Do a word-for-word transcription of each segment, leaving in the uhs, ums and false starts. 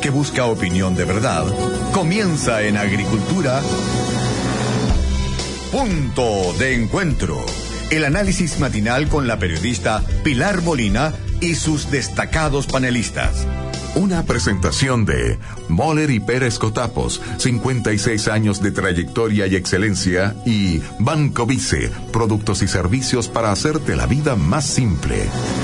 que busca opinión de verdad, comienza en Agricultura. Punto de Encuentro. El análisis matinal con la periodista Pilar Molina y sus destacados panelistas. Una presentación de Moller y Pérez Cotapos, cincuenta y seis años de trayectoria y excelencia, y Banco Vice, productos y servicios para hacerte la vida más simple.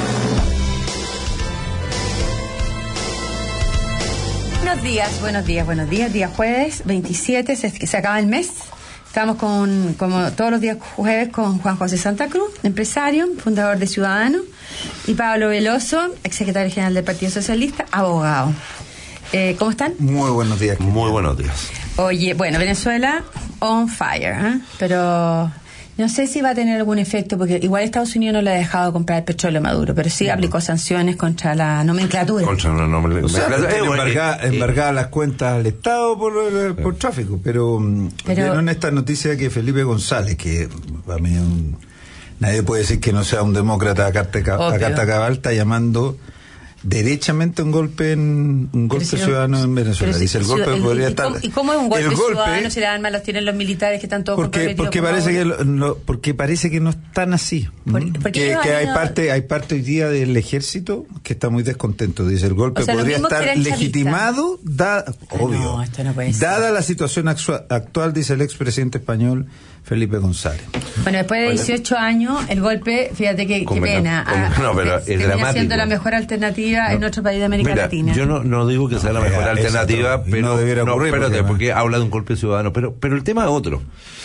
Buenos días, buenos días, buenos días. Día jueves veintisiete, se, se acaba el mes. Estamos con, como todos los días jueves, con Juan José Santa Cruz, empresario, fundador de Ciudadanos, y Pablo Veloso, exsecretario general del Partido Socialista, abogado. Eh, ¿Cómo están? Muy buenos días. Muy buenos días. Oye, bueno, Venezuela on fire, ¿eh? Pero no sé si va a tener algún efecto, porque igual Estados Unidos no le ha dejado de comprar el petróleo a Maduro, pero sí aplicó sanciones contra la nomenclatura. Contra la nomenclatura. O sea, embargada, eh, embargada las cuentas al Estado por, eh, por tráfico, pero, pero vieron esta noticia que Felipe González, que para mí un, nadie puede decir que no sea un demócrata a carta, a carta cabal, está llamando derechamente un golpe en un golpe si no, ciudadano en Venezuela. Dice el golpe el, podría ¿y estar. Cómo, ¿Y cómo es un golpe, golpe ciudadano si las armas las tienen los militares que están todos porque porque parece que lo, no, porque parece que no están así. Por, ¿por que, que hay no... parte hay parte hoy día del ejército que está muy descontento. Dice el golpe, o sea, podría estar legitimado, da, obvio. No, esto no puede ser. Dada la situación actual, actual, dice el expresidente español Felipe González. Bueno, después de dieciocho años, el golpe, fíjate que, qué pena. Con, no, pero es dramático. Siendo la mejor alternativa no. en otro país de América Mira, Latina. Yo no, no digo que sea no, la mejor alternativa, pero no debiera ocurrir. No, espérate, porque, porque habla de un golpe ciudadano, pero, pero el tema es otro.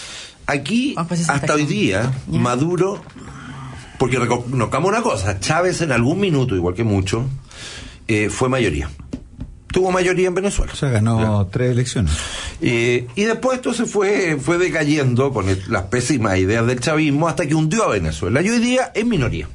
Aquí, pues hasta hoy día, ¿ya? Maduro, porque reconozcamos una cosa, Chávez en algún minuto, igual que mucho, eh, fue mayoría. Tuvo mayoría en Venezuela. O sea, ganó ¿verdad? tres elecciones. Eh, y después esto se fue, fue decayendo con el, las pésimas ideas del chavismo hasta que hundió a Venezuela. Y hoy día es minoría.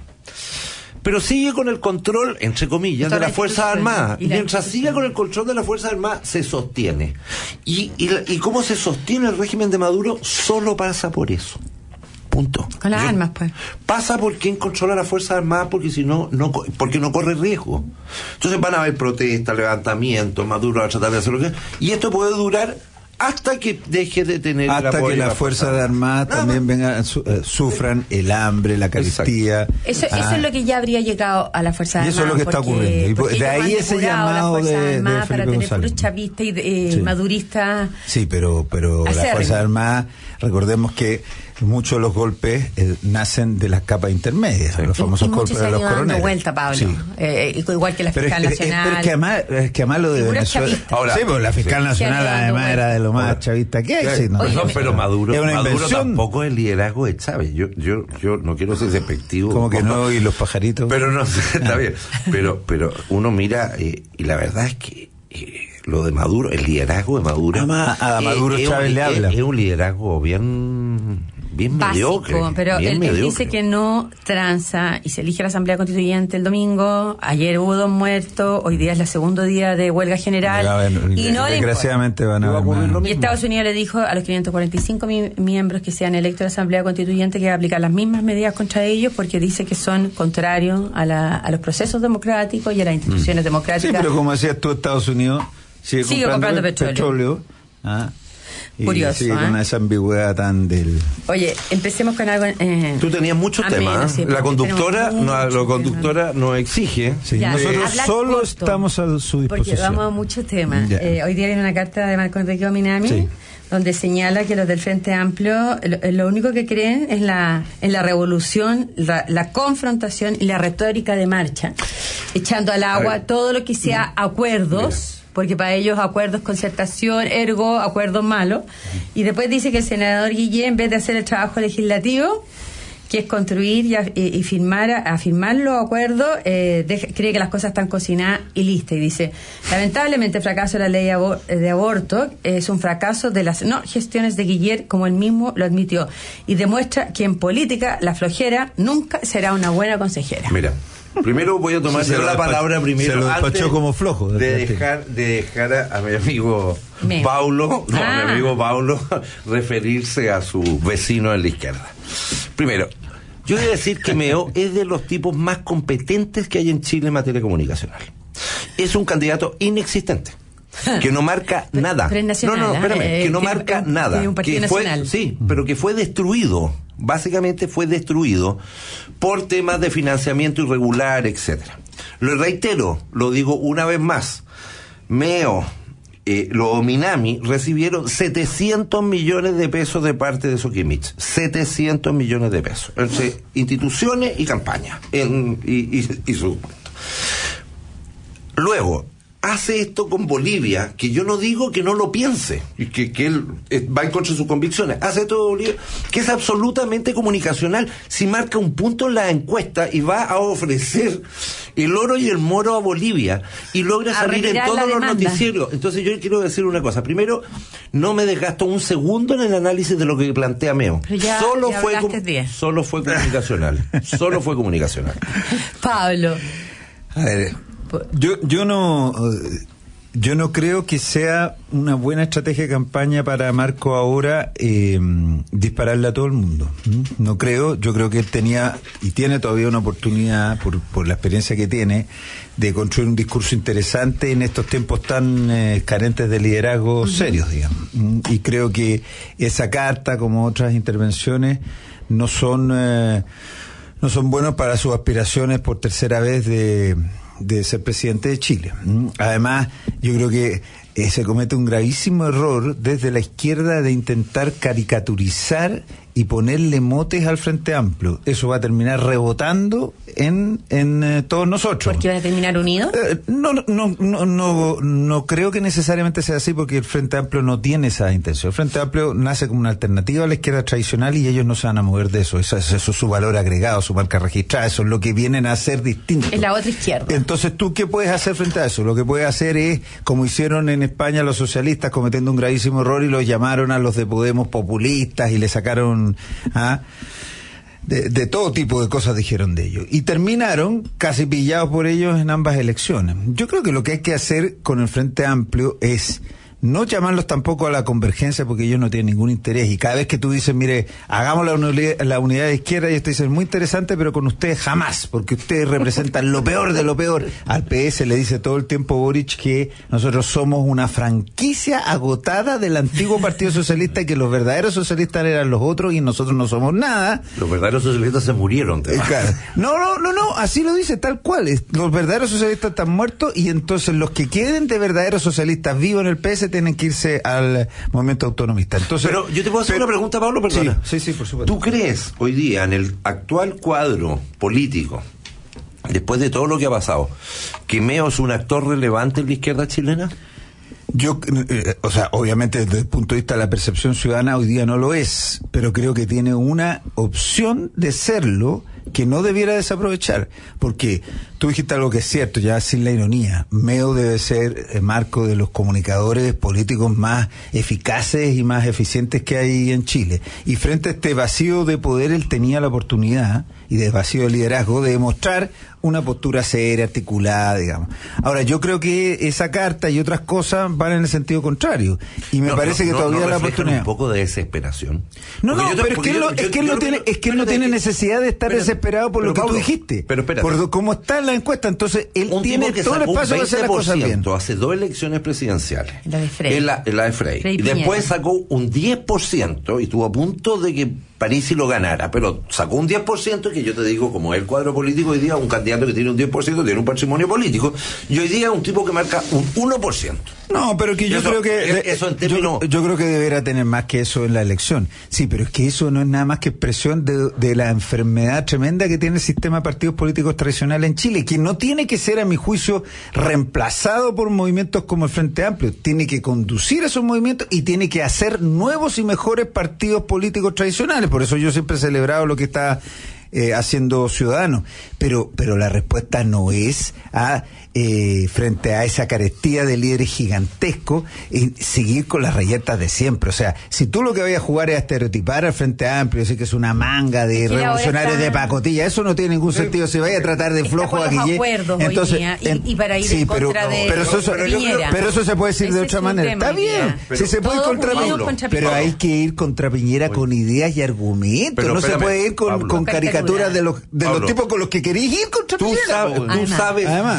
Pero sigue con el control, entre comillas, de las Fuerzas Armadas. Y mientras siga con el control de las Fuerzas Armadas, se sostiene. Y, y, y cómo se sostiene el régimen de Maduro, solo pasa por eso. Punto. Con las Yo, armas, pues. Pasa por quien controla las Fuerzas Armadas, porque si no, no, porque no corre riesgo. Entonces van a haber protestas, levantamientos, Maduro va a tratar de hacer lo que... Y esto puede durar hasta que deje de tener hasta el que las Fuerzas Armadas también vengan, su, eh, sufran el hambre, la carestía. Eso, ah. eso es lo que ya habría llegado a las Fuerzas Armadas. Y eso es lo que está porque, ocurriendo. Y de ahí ese llamado de, de Felipe para tener González. puros chavistas y eh, sí. maduristas. Sí, pero, pero las Fuerzas Armadas, recordemos que muchos de los golpes eh, nacen de las capas intermedias, sí. los famosos y golpes de los coroneles. Vuelta, Pablo. Sí. Eh, igual que la pero fiscal es, nacional. Pero es que además, es que además lo de Venezuela. Ahora, sí, pues la fiscal sí. nacional además era de lo más Ahora, chavista que hay. Sí, no, Oye, no, pero Maduro, es una Maduro tampoco es el liderazgo de Chávez. Yo, yo, yo no quiero ser despectivo. Como que no, y los pajaritos. Pero no, está bien. Pero, pero uno mira, eh, y la verdad es que eh, lo de Maduro, el liderazgo de Maduro. Además, a Maduro eh, Chávez es, le habla. Es, es un liderazgo bien. Bien básico, mediocre, pero bien él, mediocre. él dice que no tranza y se elige la Asamblea Constituyente el domingo. Ayer hubo dos muertos, hoy día es el segundo día de huelga general. Ver, y no desgraciadamente van a haber más. Y Estados Unidos le dijo a los quinientos cuarenta y cinco mi- miembros que sean electos a la Asamblea Constituyente que va a aplicar las mismas medidas contra ellos porque dice que son contrarios a, la, a los procesos democráticos y a las instituciones mm. democráticas. Sí, pero como decías tú, Estados Unidos sigue, sigue comprando, comprando petróleo. petróleo ¿ah? Y curioso, sigue ¿eh? con esa ambigüedad tan del... Oye, empecemos con algo... Eh, Tú tenías muchos temas. Sí, la conductora no, la conductora nos exige. Sí, ya, nosotros solo corto, estamos a su disposición. Porque vamos a muchos temas. Eh, hoy día viene una carta de Marco Enrique Minami, sí. donde señala que los del Frente Amplio lo, lo único que creen es la en la revolución, la, la confrontación y la retórica de marcha, echando al agua todo lo que sea acuerdos... Mira. Porque para ellos acuerdos concertación, ergo acuerdos malos. Y después dice que el senador Guillén, en vez de hacer el trabajo legislativo, que es construir y, a, y, y firmar, a firmar los acuerdos, eh, deja, cree que las cosas están cocinadas y listas. Y dice, lamentablemente el fracaso de la ley abor, de aborto es un fracaso de las no gestiones de Guillén, como él mismo lo admitió. Y demuestra que en política la flojera nunca será una buena consejera. Mira. Primero voy a tomar la palabra primero se lo antes como flojo de dejar de dejar a, a mi amigo Me. Paulo, no, ah. a mi amigo Paulo referirse a su vecino en la izquierda. Primero, yo voy a decir que Meo es de los tipos más competentes que hay en Chile en materia comunicacional. Es un candidato inexistente. que no marca nada. Pero es nacional, no, no, espérame, eh, que no tiene, marca eh, nada. tiene un partido que fue, nacional. sí, pero que fue destruido. Básicamente fue destruido por temas de financiamiento irregular, etcétera. Lo reitero, lo digo una vez más. Meo, eh, los Minami recibieron setecientos millones de pesos de parte de Soquimich. setecientos millones de pesos. Entre instituciones y campañas. En, y, y, y su Luego, hace esto con Bolivia, que yo no digo que no lo piense, y que, que él eh, va en contra de sus convicciones, hace esto con Bolivia, que es absolutamente comunicacional. Si marca un punto en la encuesta y va a ofrecer el oro y el moro a Bolivia, y logra a salir en todos los demanda. noticieros. Entonces yo quiero decir una cosa. Primero, no me desgasto un segundo en el análisis de lo que plantea Meo. Ya, solo, ya fue com- solo fue comunicacional. Solo fue comunicacional. Pablo. A ver, yo, yo no... Yo no creo que sea una buena estrategia de campaña para Marco ahora eh, dispararle a todo el mundo. ¿Mm? No creo, yo creo que él tenía y tiene todavía una oportunidad, por, por la experiencia que tiene, de construir un discurso interesante en estos tiempos tan eh, carentes de liderazgo serios, digamos. ¿Mm? Y creo que esa carta, como otras intervenciones, no son, eh, no son buenos para sus aspiraciones por tercera vez de... de ser presidente de Chile. Además, yo creo que eh, se comete un gravísimo error desde la izquierda de intentar caricaturizar y ponerle motes al Frente Amplio. Eso va a terminar rebotando en, en eh, todos nosotros. ¿Por qué va a terminar unido? Eh, no, no, no, no, no creo que necesariamente sea así, porque el Frente Amplio no tiene esa intención. El Frente Amplio nace como una alternativa a la izquierda tradicional y ellos no se van a mover de eso. Eso, eso, eso es su valor agregado, su marca registrada. Eso es lo que vienen a hacer distinto. Es la otra izquierda. Entonces, ¿tú qué puedes hacer frente a eso? Lo que puedes hacer es, como hicieron en España los socialistas, cometiendo un gravísimo error y los llamaron a los de Podemos populistas y le sacaron ¿ah? de, de todo tipo de cosas dijeron de ellos y terminaron casi pillados por ellos en ambas elecciones. Yo creo que lo que hay que hacer con el Frente Amplio es no llamarlos tampoco a la convergencia, porque ellos no tienen ningún interés, y cada vez que tú dices, mire, hagamos la unidad, la unidad de izquierda, ellos te dicen, muy interesante, pero con ustedes jamás, porque ustedes representan lo peor de lo peor. Al P S le dice todo el tiempo Boric que nosotros somos una franquicia agotada del antiguo Partido Socialista y que los verdaderos socialistas eran los otros y nosotros no somos nada. Los verdaderos socialistas se murieron. Eh, claro. No, no, no, no, así lo dice tal cual. Los verdaderos socialistas están muertos y entonces los que queden de verdaderos socialistas vivos en el P S tienen que irse al movimiento autonomista. Entonces, pero yo te puedo hacer pero, una pregunta, Pablo, perdona. Sí, sí, sí, por supuesto. ¿Tú crees hoy día en el actual cuadro político, después de todo lo que ha pasado, que Meo es un actor relevante en la izquierda chilena? Yo, eh, o sea, obviamente desde el punto de vista de la percepción ciudadana hoy día no lo es, pero creo que tiene una opción de serlo que no debiera desaprovechar, porque tú dijiste algo que es cierto, ya sin la ironía. Meo debe ser, eh, Marco, de los comunicadores políticos más eficaces y más eficientes que hay en Chile. Y frente a este vacío de poder, él tenía la oportunidad, y de vacío de liderazgo, de demostrar una postura seria, articulada, digamos. Ahora, yo creo que esa carta y otras cosas van en el sentido contrario. Y me no, parece no, que no, todavía no la oportunidad. un poco de desesperación. No, porque no, te, pero es que, yo, él, yo, es que él yo, no tiene, yo, es que él no espérate, tiene necesidad de estar espérate, desesperado por lo que Pablo, tú dijiste. Pero espérate. Por cómo está en la encuesta, entonces él un tiene todo el espacio de hacer las cosas bien. Hace dos elecciones presidenciales. La de Frey. En la, en la de Frey. Frey y Piñera. después sacó un diez por ciento y estuvo a punto de que Parisi lo ganara, pero sacó un diez por ciento que yo te digo, como es el cuadro político hoy día, un candidato que tiene un diez por ciento tiene un patrimonio político, y hoy día un tipo que marca un uno por ciento. No, pero que yo eso, creo que eso en términos... yo, yo creo que deberá tener más que eso en la elección. Sí, pero es que eso no es nada más que expresión de, de la enfermedad tremenda que tiene el sistema de partidos políticos tradicional en Chile, que no tiene que ser, a mi juicio, reemplazado por movimientos como el Frente Amplio. Tiene que conducir esos movimientos y tiene que hacer nuevos y mejores partidos políticos tradicionales. Por eso yo siempre he celebrado lo que está eh, haciendo Ciudadanos. Pero, pero la respuesta no es a Eh, frente a esa carestía de líderes gigantescos, y seguir con las rayetas de siempre. O sea, si tú lo que vayas a jugar es a estereotipar al Frente Amplio, decir que es una manga de sí, revolucionarios está... de pacotilla, eso no tiene ningún sentido. Si vaya a tratar de flojo a Guille, entonces, día, y, y para ir sí, en pero, contra de pero, eso, Piñera. pero eso se puede decir Ese de otra manera. Está bien, si se puede ir contra Piñera, contra pero Piñera. hay que ir contra Piñera Oye. con ideas y argumentos. Pero, no espérame, se puede ir con, Pablo. con caricaturas de los de Pablo, los tipos con los que querés ir contra tú Piñera. sabes, tú Además. sabes Además. todos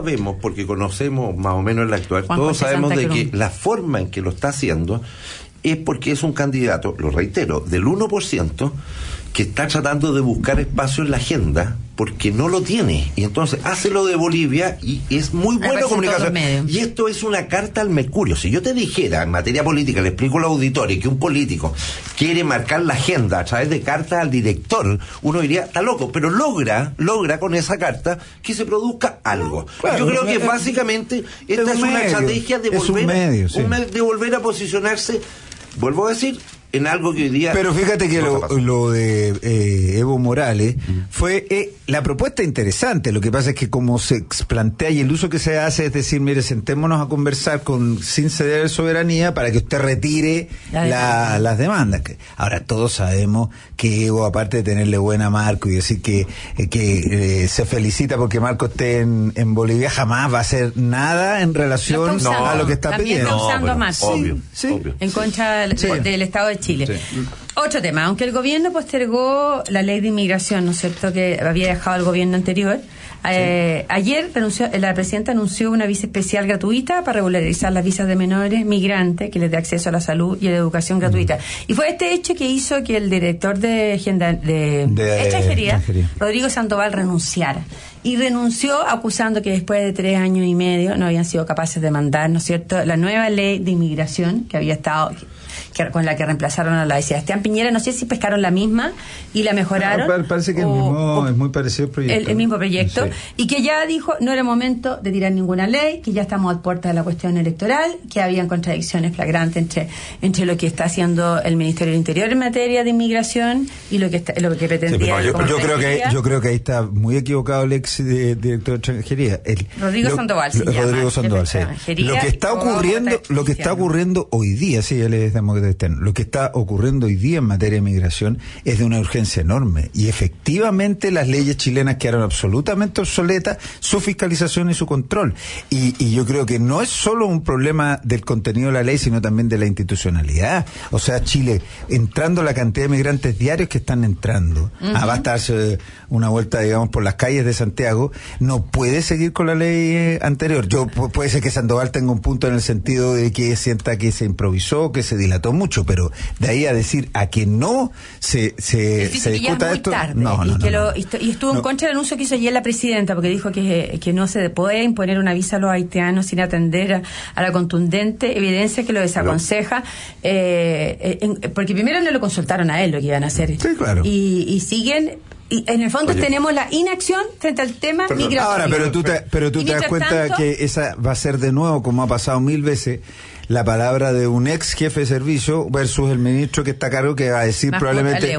sabemos, porque conocemos más o menos el actual, Juan todos José sabemos Santa de Cruz. Que la forma en que lo está haciendo es porque es un candidato, lo reitero, del uno por ciento, que está tratando de buscar espacio en la agenda porque no lo tiene, y entonces hace lo de Bolivia y es muy buena comunicación, y esto es una carta al mercurio. Si yo te dijera en materia política, le explico a los auditores que un político quiere marcar la agenda a través de cartas al director, uno diría, está loco, pero logra logra con esa carta que se produzca algo. Claro, yo creo que es, básicamente esta es, es una medio, estrategia de volver, medio, sí. un, de volver a posicionarse, vuelvo a decir, en algo que hoy día... Pero fíjate que lo, lo de eh, Evo Morales mm. fue eh, la propuesta interesante. Lo que pasa es que como se plantea y el uso que se hace es decir, mire, sentémonos a conversar con sin ceder soberanía para que usted retire la la, las demandas. Ahora, todos sabemos que Evo, aparte de tenerle buena a Marco y decir que, eh, que eh, se felicita porque Marco esté en, en Bolivia, jamás va a hacer nada en relación usando, a lo que está pidiendo. Está usando no, a Marco. Obvio, sí, obvio. En contra del, sí. del Estado de Chile. Sí. Otro tema, aunque el gobierno postergó la ley de inmigración, ¿no es cierto?, que había dejado el gobierno anterior, eh, sí. ayer renunció, la presidenta anunció una visa especial gratuita para regularizar las visas de menores migrantes que les dé acceso a la salud y a la educación gratuita. Mm. Y fue este hecho que hizo que el director de, de, de, de extranjería, extranjería, Rodrigo Sandoval, renunciara. Y renunció acusando que después de tres años y medio no habían sido capaces de mandar, ¿no es cierto?, la nueva ley de inmigración que había estado... Que, con la que reemplazaron a la de Sebastián Piñera, no sé si pescaron la misma y la mejoraron. No, parece que o, el mismo, o, es muy parecido el proyecto. El, el mismo proyecto, sí. Y que ya dijo, no era momento de tirar ninguna ley, que ya estamos a puerta de la cuestión electoral, que habían contradicciones flagrantes entre, entre lo que está haciendo el Ministerio del Interior en materia de inmigración y lo que está, lo que pretendía. Sí, yo, yo creo que yo creo que ahí está muy equivocado el ex de, director de extranjería. El, Rodrigo lo, Sandoval. Lo, Rodrigo Sandoval, sí. Lo que está ocurriendo, lo que está ocurriendo hoy día, sí, él es demócrata externo. Lo que está ocurriendo hoy día en materia de migración es de una urgencia enorme, y efectivamente las leyes chilenas quedaron absolutamente obsoletas, su fiscalización y su control, y, y yo creo que no es solo un problema del contenido de la ley, sino también de la institucionalidad. O sea, Chile, entrando la cantidad de migrantes diarios que están entrando, uh-huh. a basta darse una vuelta, digamos, por las calles de Santiago, no puede seguir con la ley anterior. Yo puede ser que Sandoval tenga un punto en el sentido de que sienta que se improvisó, que se dilató mucho, pero de ahí a decir a que no se se, se discuta esto, tarde, no, no, y, que no, lo, y estuvo no. en contra del anuncio que hizo ayer la presidenta, porque dijo que, que no se puede imponer una visa a los haitianos sin atender a, a la contundente evidencia que lo desaconseja, eh, en, porque primero no lo consultaron a él lo que iban a hacer, sí, claro. y, y siguen. Y en el fondo Oye. tenemos la inacción frente al tema Perdón. migratorio. Ahora, pero tú te, pero tú te das cuenta tanto, que esa va a ser de nuevo, como ha pasado mil veces, la palabra de un ex jefe de servicio versus el ministro que está a cargo, que va a decir Más probablemente...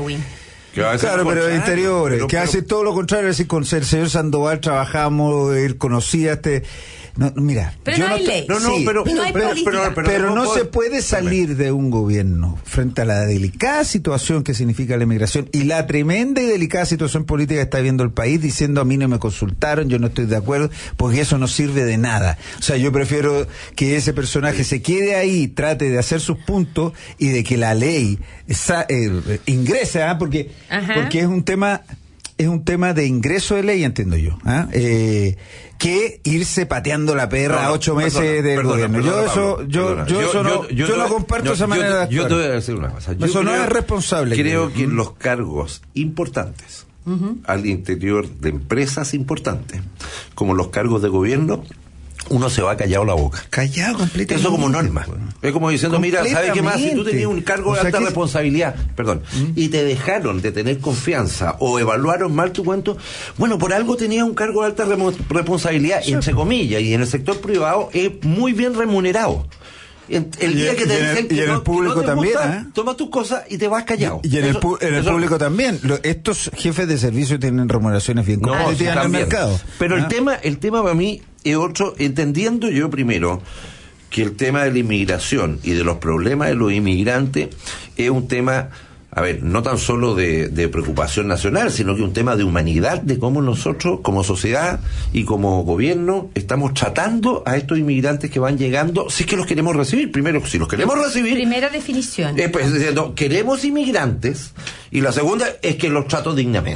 Claro, pero de interiores, pero, que pero, hace todo lo contrario, es decir, con el señor Sandoval trabajamos, él conocía este... No, mira, pero yo no hay no ley. No, no, sí, pero, no hay pero, política. pero, pero, pero no, no se puede salir de un gobierno frente a la delicada situación que significa la inmigración y la tremenda y delicada situación política que está viviendo el país, diciendo a mí no me consultaron, yo no estoy de acuerdo, porque eso no sirve de nada. O sea, yo prefiero que ese personaje se quede ahí, trate de hacer sus puntos y de que la ley esa, eh, ingrese, ¿eh? porque porque es un tema es un tema de ingreso de ley, entiendo yo, ¿eh? Eh, que irse pateando la perra no, ocho meses perdona, del perdona, gobierno. Perdona, yo eso, Pablo, yo, yo, yo, eso no, yo, yo, yo no comparto yo, esa manera yo, de actuar. Yo te voy a decir una cosa. Yo eso creo, no es responsable. Creo que, que en los cargos importantes, uh-huh. al interior de empresas importantes, como los cargos de gobierno, uno se va callado la boca. Callado completamente. Eso como norma. Es como diciendo, mira, ¿sabes qué más? Si tú tenías un cargo de o sea, alta que... responsabilidad, perdón, ¿Mm? y te dejaron de tener confianza o evaluaron mal tu cuento, bueno, por algo tenías un cargo de alta remo- responsabilidad, sí. entre comillas, y en el sector privado es muy bien remunerado. El, el día que te dicen que, y en no, el público que no te también, gusta, ¿eh? toma tus cosas y te vas callado. Y en eso, el, pu- en el eso, público también. Lo, estos jefes de servicio tienen remuneraciones bien no, competitivas en el mercado. Pero ¿ah? el tema, el tema para mí es otro, entendiendo yo primero que el tema de la inmigración y de los problemas de los inmigrantes es un tema, a ver, no tan solo de, de preocupación nacional, sino que un tema de humanidad, de cómo nosotros, como sociedad y como gobierno, estamos tratando a estos inmigrantes que van llegando, si es que los queremos recibir. Primero, si los queremos recibir... Primera definición. Eh, pues, diciendo, queremos inmigrantes, y la segunda es que los trato dignamente.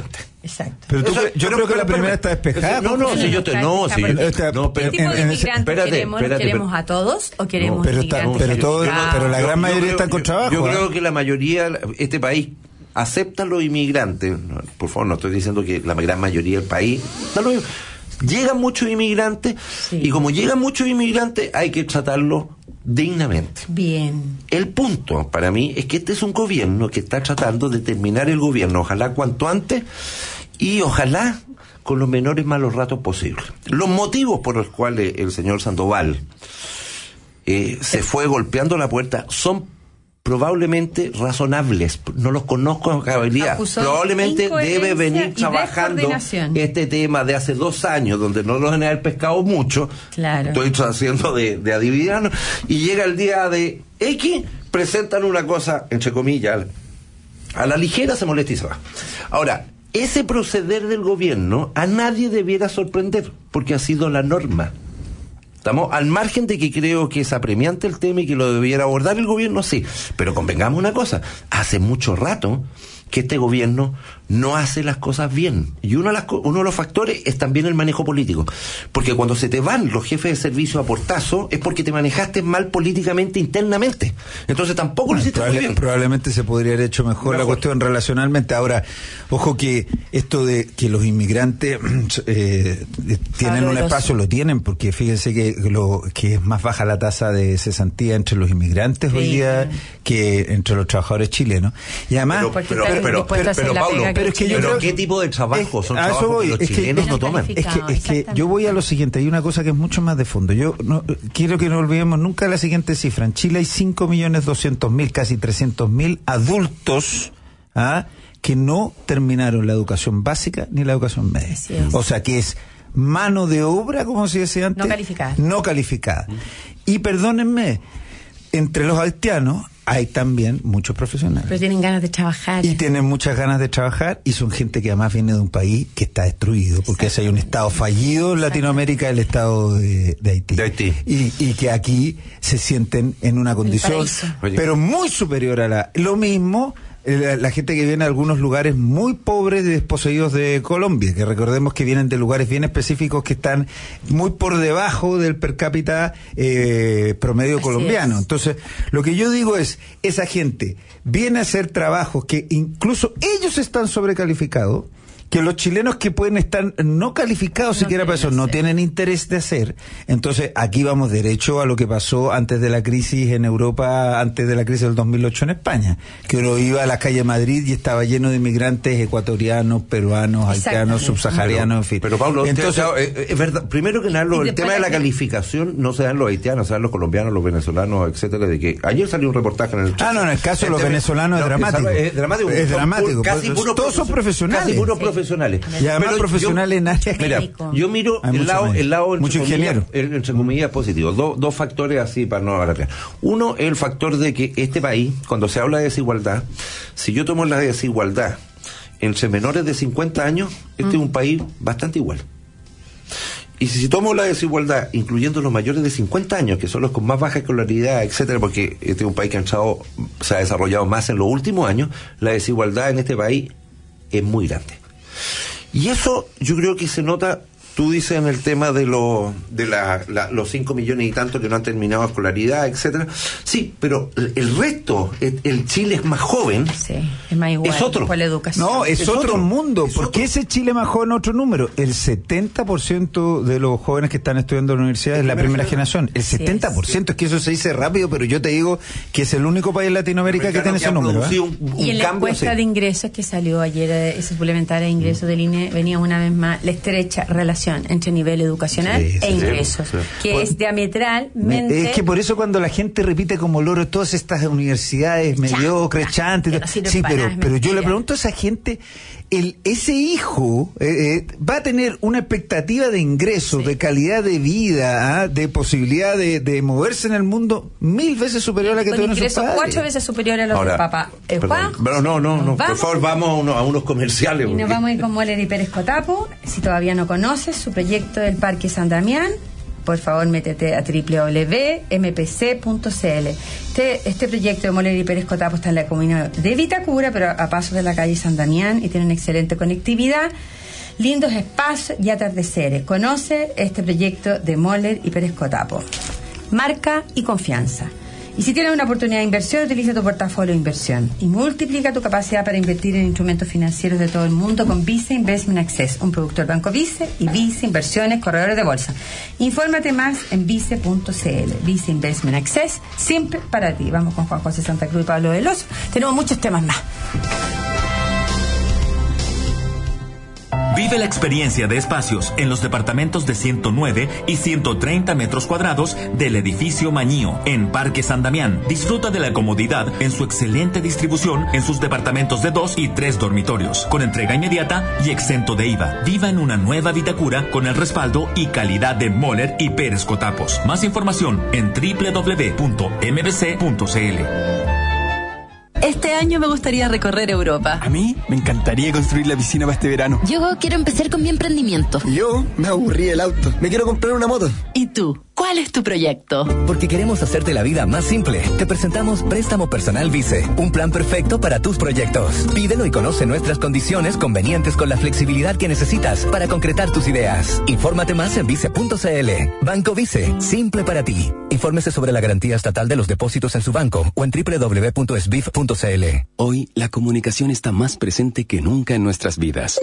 Exacto. Pero tú, Eso, yo pero, creo que pero, la primera pero, está despejada. No, no, si yo te, no, si yo, no, ¿Qué tipo de inmigrantes queremos? espérate, ¿Queremos pero, a todos o queremos no, pero, está, inmigrantes? pero, todo, pero la gran yo, mayoría yo están con yo, trabajo. Yo ¿eh? creo que la mayoría, este país acepta a los inmigrantes. Por favor, no estoy diciendo que la gran mayoría del país. Da lo mismo. Llegan muchos inmigrantes, sí. Y como llegan muchos inmigrantes, hay que tratarlos dignamente. Bien. El punto para mí es que este es un gobierno que está tratando de terminar el gobierno, ojalá cuanto antes, y ojalá con los menores malos ratos posibles. Los motivos por los cuales el señor Sandoval eh, se fue golpeando la puerta son probablemente razonables, no los conozco en cabalidad. Probablemente debe venir trabajando este tema de hace dos años, donde no los han el pescado mucho. Claro. Estoy haciendo de, de adivinar, y llega el día de X, presentan una cosa, entre comillas, a la ligera, se molesta y se va. Ahora, ese proceder del gobierno a nadie debiera sorprender, porque ha sido la norma. Estamos al margen de que creo que es apremiante el tema y que lo debiera abordar el gobierno, sí. Pero convengamos una cosa, hace mucho rato que este gobierno no hace las cosas bien. Y uno de, las, uno de los factores es también el manejo político. Porque cuando se te van los jefes de servicio a portazo, es porque te manejaste mal políticamente internamente. Entonces tampoco bueno, lo hiciste muy bien. Probablemente se podría haber hecho mejor, mejor la cuestión relacionalmente. Ahora, ojo que esto de que los inmigrantes eh, tienen un espacio, lo tienen, porque fíjense que lo que es más baja la tasa de cesantía entre los inmigrantes sí. hoy día que entre los trabajadores chilenos. Y además... Pero, pero, pero, pero, pero Pablo, pero, es que yo pero ¿qué tipo de trabajo? Son trabajos voy, que los es chilenos que, no toman. Es que, es que yo voy a lo siguiente, hay una cosa que es mucho más de fondo. Yo no, quiero que no olvidemos nunca la siguiente cifra. En Chile hay cinco millones doscientos mil, casi trescientos mil adultos ¿ah? que no terminaron la educación básica ni la educación media. O sea que es mano de obra, como se decía antes. No calificada. No calificada. Mm. Y perdónenme, entre los haitianos hay también muchos profesionales. Pero tienen ganas de trabajar. Y tienen muchas ganas de trabajar y son gente que además viene de un país que está destruido, porque ese hay un Estado fallido en Latinoamérica, el Estado de, de Haití. De Haití. Y, y que aquí se sienten en una condición, pero muy superior a la... Lo mismo... La, la gente que viene a algunos lugares muy pobres y desposeídos de Colombia, que recordemos que vienen de lugares bien específicos que están muy por debajo del per cápita eh, promedio Así colombiano. Es. Entonces, lo que yo digo es, esa gente viene a hacer trabajos que incluso ellos están sobrecalificados, que los chilenos que pueden estar no calificados no siquiera para eso, no tienen interés de hacer. Entonces, aquí vamos derecho a lo que pasó antes de la crisis en Europa, antes de la crisis del dos mil ocho en España, que uno iba a la calle Madrid y estaba lleno de inmigrantes ecuatorianos, peruanos, haitianos, subsaharianos, en fin. Pero Pablo, entonces, usted, es verdad, primero que nada, lo, el tema de la calificación no se dan los haitianos, se dan los colombianos, los venezolanos, etcétera, de que ayer salió un reportaje en el Ah, no, en el caso de los venezolanos es dramático. Es dramático. Es dramático. Casi puro todos son profesionales. Casi puros profesionales. Y además pero profesionales yo, en áreas mira, yo miro el lado, el lado mucho ingeniero, el, entre comillas positivo. Do, dos factores así para no agarrar. Uno, el factor de que este país, cuando se habla de desigualdad, si yo tomo la desigualdad entre menores de cincuenta años, este mm. es un país bastante igual. Y si, si tomo la desigualdad, incluyendo los mayores de cincuenta años, que son los con más baja escolaridad, etcétera, porque este es un país que ha entrado, se ha desarrollado más en los últimos años, la desigualdad en este país es muy grande. Y eso yo creo que se nota, tú dices en el tema de, lo, de la, la, los cinco millones y tanto que no han terminado escolaridad, etcétera. Sí, pero el, el resto, el, el Chile es más joven. Sí, es más igual. Es otro. Por la educación. No, es, es otro, otro mundo. Es ¿Por qué ese Chile más joven otro número? El setenta por ciento de los jóvenes que están estudiando en la universidad es la primera generación. El setenta por ciento, es que eso se dice rápido, pero yo te digo que es el único país en Latinoamérica que tiene ese número. ¿eh? Un, un y en la encuesta de ingresos que salió ayer, ese suplementario de ingresos mm. del I N E, venía una vez más la estrecha relación entre nivel educacional sí, sí, e ingresos, sí, sí. que por, es diametralmente... Es que por eso cuando la gente repite como loro todas estas universidades mediocres, chantes, no sí, pero, pero yo le pregunto a esa gente, el ese hijo eh, eh, va a tener una expectativa de ingreso, sí. de calidad de vida, ¿ah? de posibilidad de, de moverse en el mundo mil veces superior a la que tuvieron sus padres. Cuatro veces superior a los de papá. ¿Eh, perdón, pero no, no, no, por favor, vamos a, uno, a unos comerciales. Y porque... nos vamos a ir con Moller y Pérez Cotapo. Si todavía no conoces su proyecto del Parque San Damián, por favor métete a doble u doble u doble u punto m p c punto c l. Este, este proyecto de Moller y Pérez Cotapo está en la comuna de Vitacura, pero a pasos de la calle San Damián, y tiene una excelente conectividad, lindos espacios y atardeceres. Conoce este proyecto de Moller y Pérez Cotapo. Marca y confianza. Y si tienes una oportunidad de inversión, utiliza tu portafolio de inversión y multiplica tu capacidad para invertir en instrumentos financieros de todo el mundo con Vice Investment Access, un producto del Banco Vice y Vice Inversiones, corredores de bolsa. Infórmate más en vice punto c l. Vice Investment Access, siempre para ti. Vamos con Juan José Santa Cruz y Pablo Veloso. Tenemos muchos temas más. Vive la experiencia de espacios en los departamentos de ciento nueve y ciento treinta metros cuadrados del edificio Mañío en Parque San Damián. Disfruta de la comodidad en su excelente distribución en sus departamentos de dos y tres dormitorios, con entrega inmediata y exento de I V A. Viva en una nueva Vitacura con el respaldo y calidad de Moller y Pérez Cotapos. Más información en doble u doble u doble u punto m b c punto c l. Este año me gustaría recorrer Europa. A mí me encantaría construir la piscina para este verano. Yo quiero empezar con mi emprendimiento. Yo me aburrí del auto. Me quiero comprar una moto. ¿Y tú? ¿Cuál es tu proyecto? Porque queremos hacerte la vida más simple. Te presentamos Préstamo Personal Vice, un plan perfecto para tus proyectos. Pídelo y conoce nuestras condiciones convenientes con la flexibilidad que necesitas para concretar tus ideas. Infórmate más en vice punto c l. Banco Vice, simple para ti. Infórmese sobre la garantía estatal de los depósitos en su banco o en doble u doble u doble u punto s b i f punto c l. Hoy, la comunicación está más presente que nunca en nuestras vidas.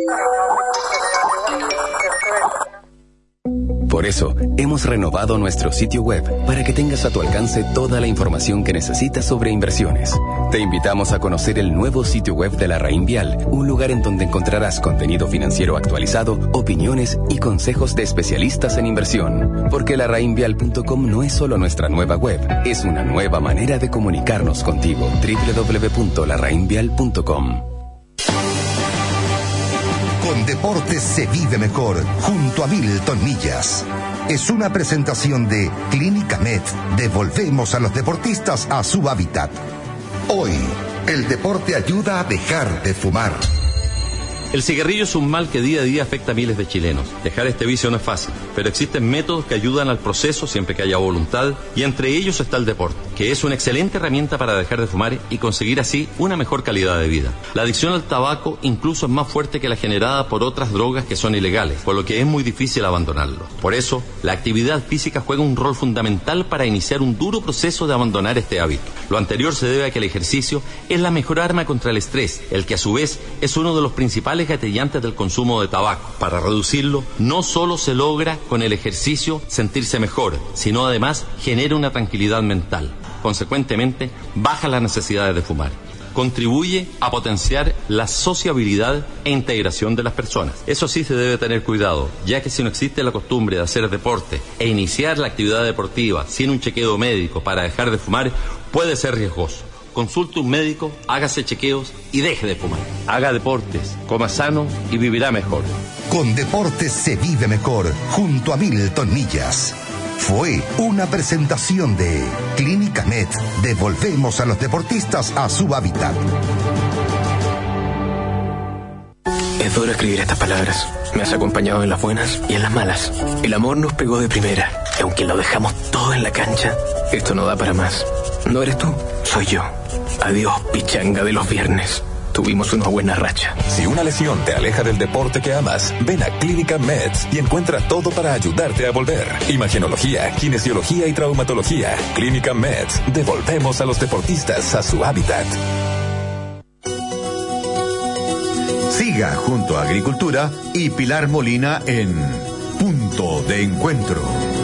Por eso, hemos renovado nuestro sitio web para que tengas a tu alcance toda la información que necesitas sobre inversiones. Te invitamos a conocer el nuevo sitio web de la Rainvial, un lugar en donde encontrarás contenido financiero actualizado, opiniones y consejos de especialistas en inversión. Porque la rainvial punto com no es solo nuestra nueva web, es una nueva manera de comunicarnos contigo. doble u doble u doble u punto la rainvial punto com. Con deportes se vive mejor, junto a Milton Millas. Es una presentación de Clínica Med. Devolvemos a los deportistas a su hábitat. Hoy, el deporte ayuda a dejar de fumar. El cigarrillo es un mal que día a día afecta a miles de chilenos. Dejar este vicio no es fácil, pero existen métodos que ayudan al proceso siempre que haya voluntad, y entre ellos está el deporte, que es una excelente herramienta para dejar de fumar y conseguir así una mejor calidad de vida. La adicción al tabaco incluso es más fuerte que la generada por otras drogas que son ilegales, por lo que es muy difícil abandonarlo. Por eso, la actividad física juega un rol fundamental para iniciar un duro proceso de abandonar este hábito. Lo anterior se debe a que el ejercicio es la mejor arma contra el estrés, el que a su vez es uno de los principales gatillantes del consumo de tabaco. Para reducirlo, no solo se logra con el ejercicio sentirse mejor, sino además genera una tranquilidad mental. Consecuentemente, baja las necesidades de fumar. Contribuye a potenciar la sociabilidad e integración de las personas. Eso sí se debe tener cuidado, ya que si no existe la costumbre de hacer deporte e iniciar la actividad deportiva sin un chequeo médico para dejar de fumar, puede ser riesgoso. Consulte un médico, hágase chequeos y deje de fumar. Haga deportes, coma sano y vivirá mejor. Con deportes se vive mejor, junto a Milton Millas. Fue una presentación de Clínica Med. Devolvemos a los deportistas a su hábitat. Es duro escribir estas palabras. Me has acompañado en las buenas y en las malas. El amor nos pegó de primera. Y aunque lo dejamos todo en la cancha, esto no da para más. No eres tú, soy yo. Adiós, pichanga de los viernes. Tuvimos una buena racha. Si una lesión te aleja del deporte que amas, ven a Clínica Med y encuentra todo para ayudarte a volver. Imagenología, kinesiología y traumatología. Clínica Med. Devolvemos a los deportistas a su hábitat. Siga junto a Agricultura y Pilar Molina en Punto de Encuentro.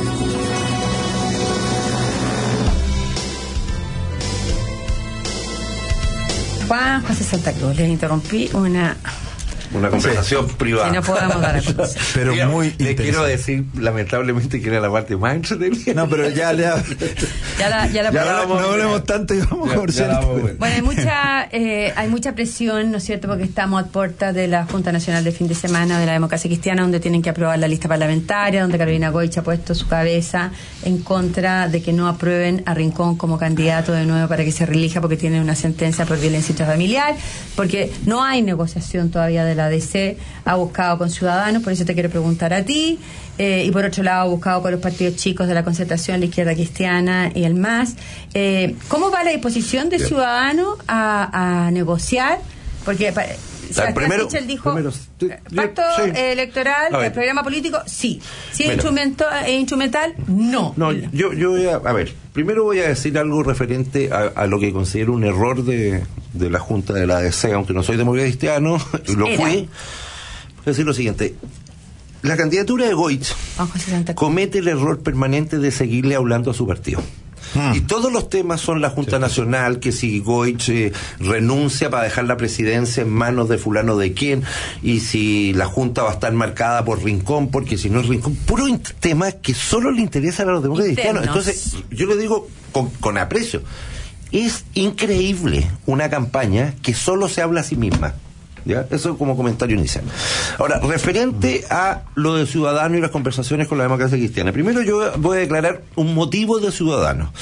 Juan José Santa Cruz, les interrumpí una... Una conversación sí. privada. Que no podamos dar a conocer. Pero Mira, muy le quiero decir, lamentablemente, que era la parte más entretenida. No, pero ya le ya la, ya la, ya la no hablemos tanto y vamos ya, a conversar. Bueno, hay mucha, eh, hay mucha presión, ¿no es cierto? Porque estamos a puertas de la Junta Nacional de Fin de Semana de la Democracia Cristiana, donde tienen que aprobar la lista parlamentaria, donde Carolina Goich ha puesto su cabeza en contra de que no aprueben a Rincón como candidato de nuevo para que se reelija, porque tiene una sentencia por violencia intrafamiliar, porque no hay negociación todavía de la la D C ha buscado con Ciudadanos, por eso te quiero preguntar a ti, eh, y por otro lado ha buscado con los partidos chicos de la Concertación, la Izquierda Cristiana y el M A S. Eh, ¿Cómo va la disposición de Bien. Ciudadanos a, a negociar? Porque... Sebastián primero, Sichel dijo, primero, pacto sí. electoral, el programa político, sí. Si es instrumento, eh, instrumental, no. No, yo, yo voy a, a ver, primero voy a decir algo referente a, a lo que considero un error de, de la Junta de la D C, aunque no soy demócrata cristiano, lo fui. Voy a decir lo siguiente. La candidatura de Goich comete el error permanente de seguirle hablando a su partido. Hmm. Y todos los temas son la Junta sí, Nacional, sí. que si Goich eh, renuncia para dejar la presidencia en manos de fulano de quién, y si la Junta va a estar marcada por Rincón, porque si no es Rincón, puro temas que solo le interesan a los demócratas cristianos. Entonces, yo le digo con, con aprecio, es increíble una campaña que solo se habla a sí misma. ¿Ya? Eso como comentario inicial. Ahora, referente a lo de Ciudadanos y las conversaciones con la democracia cristiana, primero yo voy a declarar un motivo de Ciudadanos.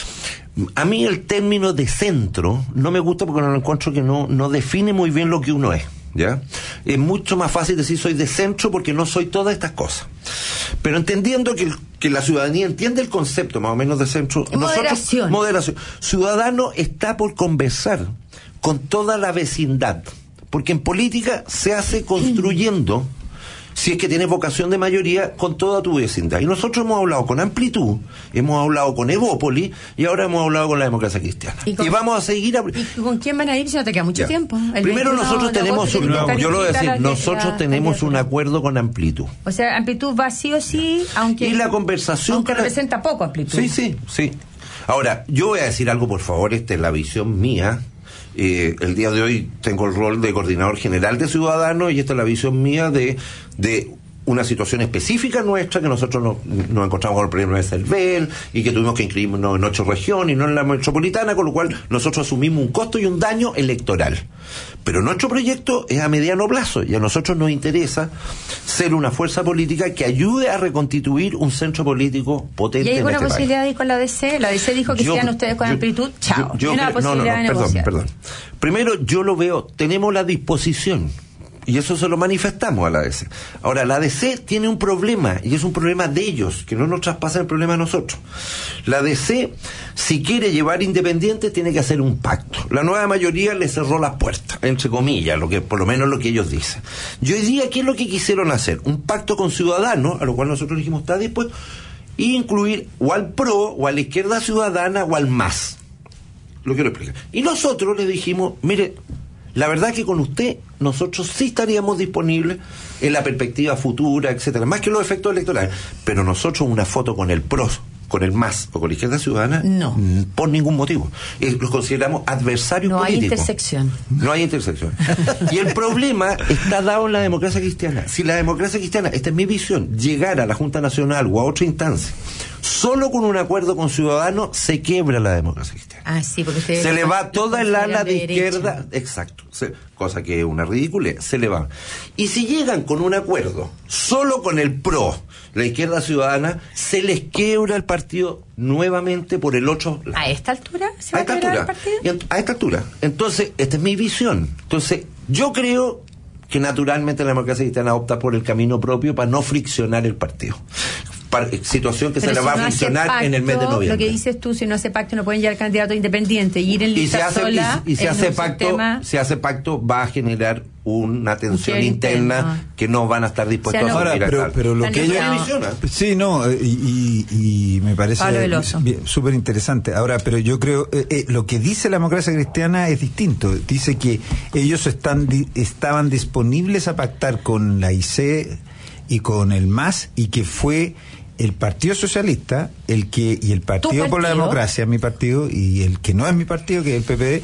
A mí el término de centro no me gusta porque no lo encuentro que no, no define muy bien lo que uno es. ¿Ya? Es mucho más fácil decir soy de centro porque no soy todas estas cosas. Pero entendiendo que, que la ciudadanía entiende el concepto más o menos de centro, moderación. Nosotros, moderación. Ciudadano está por conversar con toda la vecindad. Porque en política se hace construyendo, si es que tienes vocación de mayoría, con toda tu vecindad. Y nosotros hemos hablado con Amplitud, hemos hablado con Evópolis y ahora hemos hablado con la democracia cristiana. Y, con, y vamos a seguir... A... ¿Y con quién van a ir si no te queda mucho ya. tiempo? El Primero nosotros tenemos, un, no, yo lo voy a decir, la, nosotros la, tenemos la un acuerdo con Amplitud. O sea, Amplitud va sí o sí, aunque... Y la conversación... Aunque la... representa poco Amplitud. Sí, sí, sí. Ahora, yo voy a decir algo, por favor, esta es la visión mía. Eh, el día de hoy tengo el rol de coordinador general de Ciudadanos y esta es la visión mía de, de una situación específica nuestra que nosotros nos, nos encontramos con el problema de Cervel y que tuvimos que inscribirnos en ocho regiones y no en la metropolitana, con lo cual nosotros asumimos un costo y un daño electoral. Pero nuestro proyecto es a mediano plazo y a nosotros nos interesa ser una fuerza política que ayude a reconstituir un centro político potente. ¿Y hay alguna en este posibilidad país. de ir con la D C? La D C dijo que yo, sean ustedes con yo, Amplitud, chao. Yo, yo una creo, posibilidad no, no, de perdón, negociar. perdón. Primero, yo lo veo, tenemos la disposición. Y eso se lo manifestamos a la D C. Ahora, la D C tiene un problema, y es un problema de ellos, que no nos traspasen el problema a nosotros. La D C, si quiere llevar independiente, tiene que hacer un pacto. La nueva mayoría le cerró las puertas, entre comillas, lo que por lo menos lo que ellos dicen. Y hoy día, ¿qué es lo que quisieron hacer? Un pacto con Ciudadanos, a lo cual nosotros dijimos, está dispuesto, y incluir o al P R O, o a la Izquierda Ciudadana, o al M A S. Lo quiero explicar. Y nosotros le dijimos, mire, la verdad que con usted nosotros sí estaríamos disponibles en la perspectiva futura, etcétera, más que los efectos electorales, pero nosotros una foto con el P R O, con el M A S o con la Izquierda Ciudadana, no, por ningún motivo. Eh, los consideramos adversarios no políticos. No hay intersección. No hay intersección. Y el problema está dado en la democracia cristiana. Si la democracia cristiana, esta es mi visión, llegara a la Junta Nacional o a otra instancia, solo con un acuerdo con Ciudadanos se quiebra la democracia cristiana. Ah, sí, porque usted se le va toda el ala de, de izquierda, derecha. Exacto, se, cosa que es una ridiculez, se le va. Y si llegan con un acuerdo solo con el P R O, la Izquierda Ciudadana, se les quiebra el partido nuevamente por el otro lado. ¿A esta altura se va a a esta quebrar altura, el partido? A esta altura. Entonces, esta es mi visión. Entonces, yo creo que naturalmente la democracia cristiana opta por el camino propio para no friccionar el partido. Para, situación que Pero se si la va no a friccionar pacto, en el mes de noviembre. Lo que dices tú, si no hace pacto no pueden llegar candidatos independientes y ir en lista y se hace, sola. Y, y se hace pacto, sistema... se hace pacto va a generar una tensión un interna interno. que no van a estar dispuestos o sea, no, a Ahora, pero, pero lo que ellos sí, no, y, y, y me parece súper interesante. Ahora, pero yo creo, eh, eh, lo que dice la democracia cristiana es distinto. Dice que ellos están di, estaban disponibles a pactar con la I C y con el M A S y que fue el Partido Socialista, el que y el Partido, partido por la Democracia, mi partido, y el que no es mi partido, que es el P P D,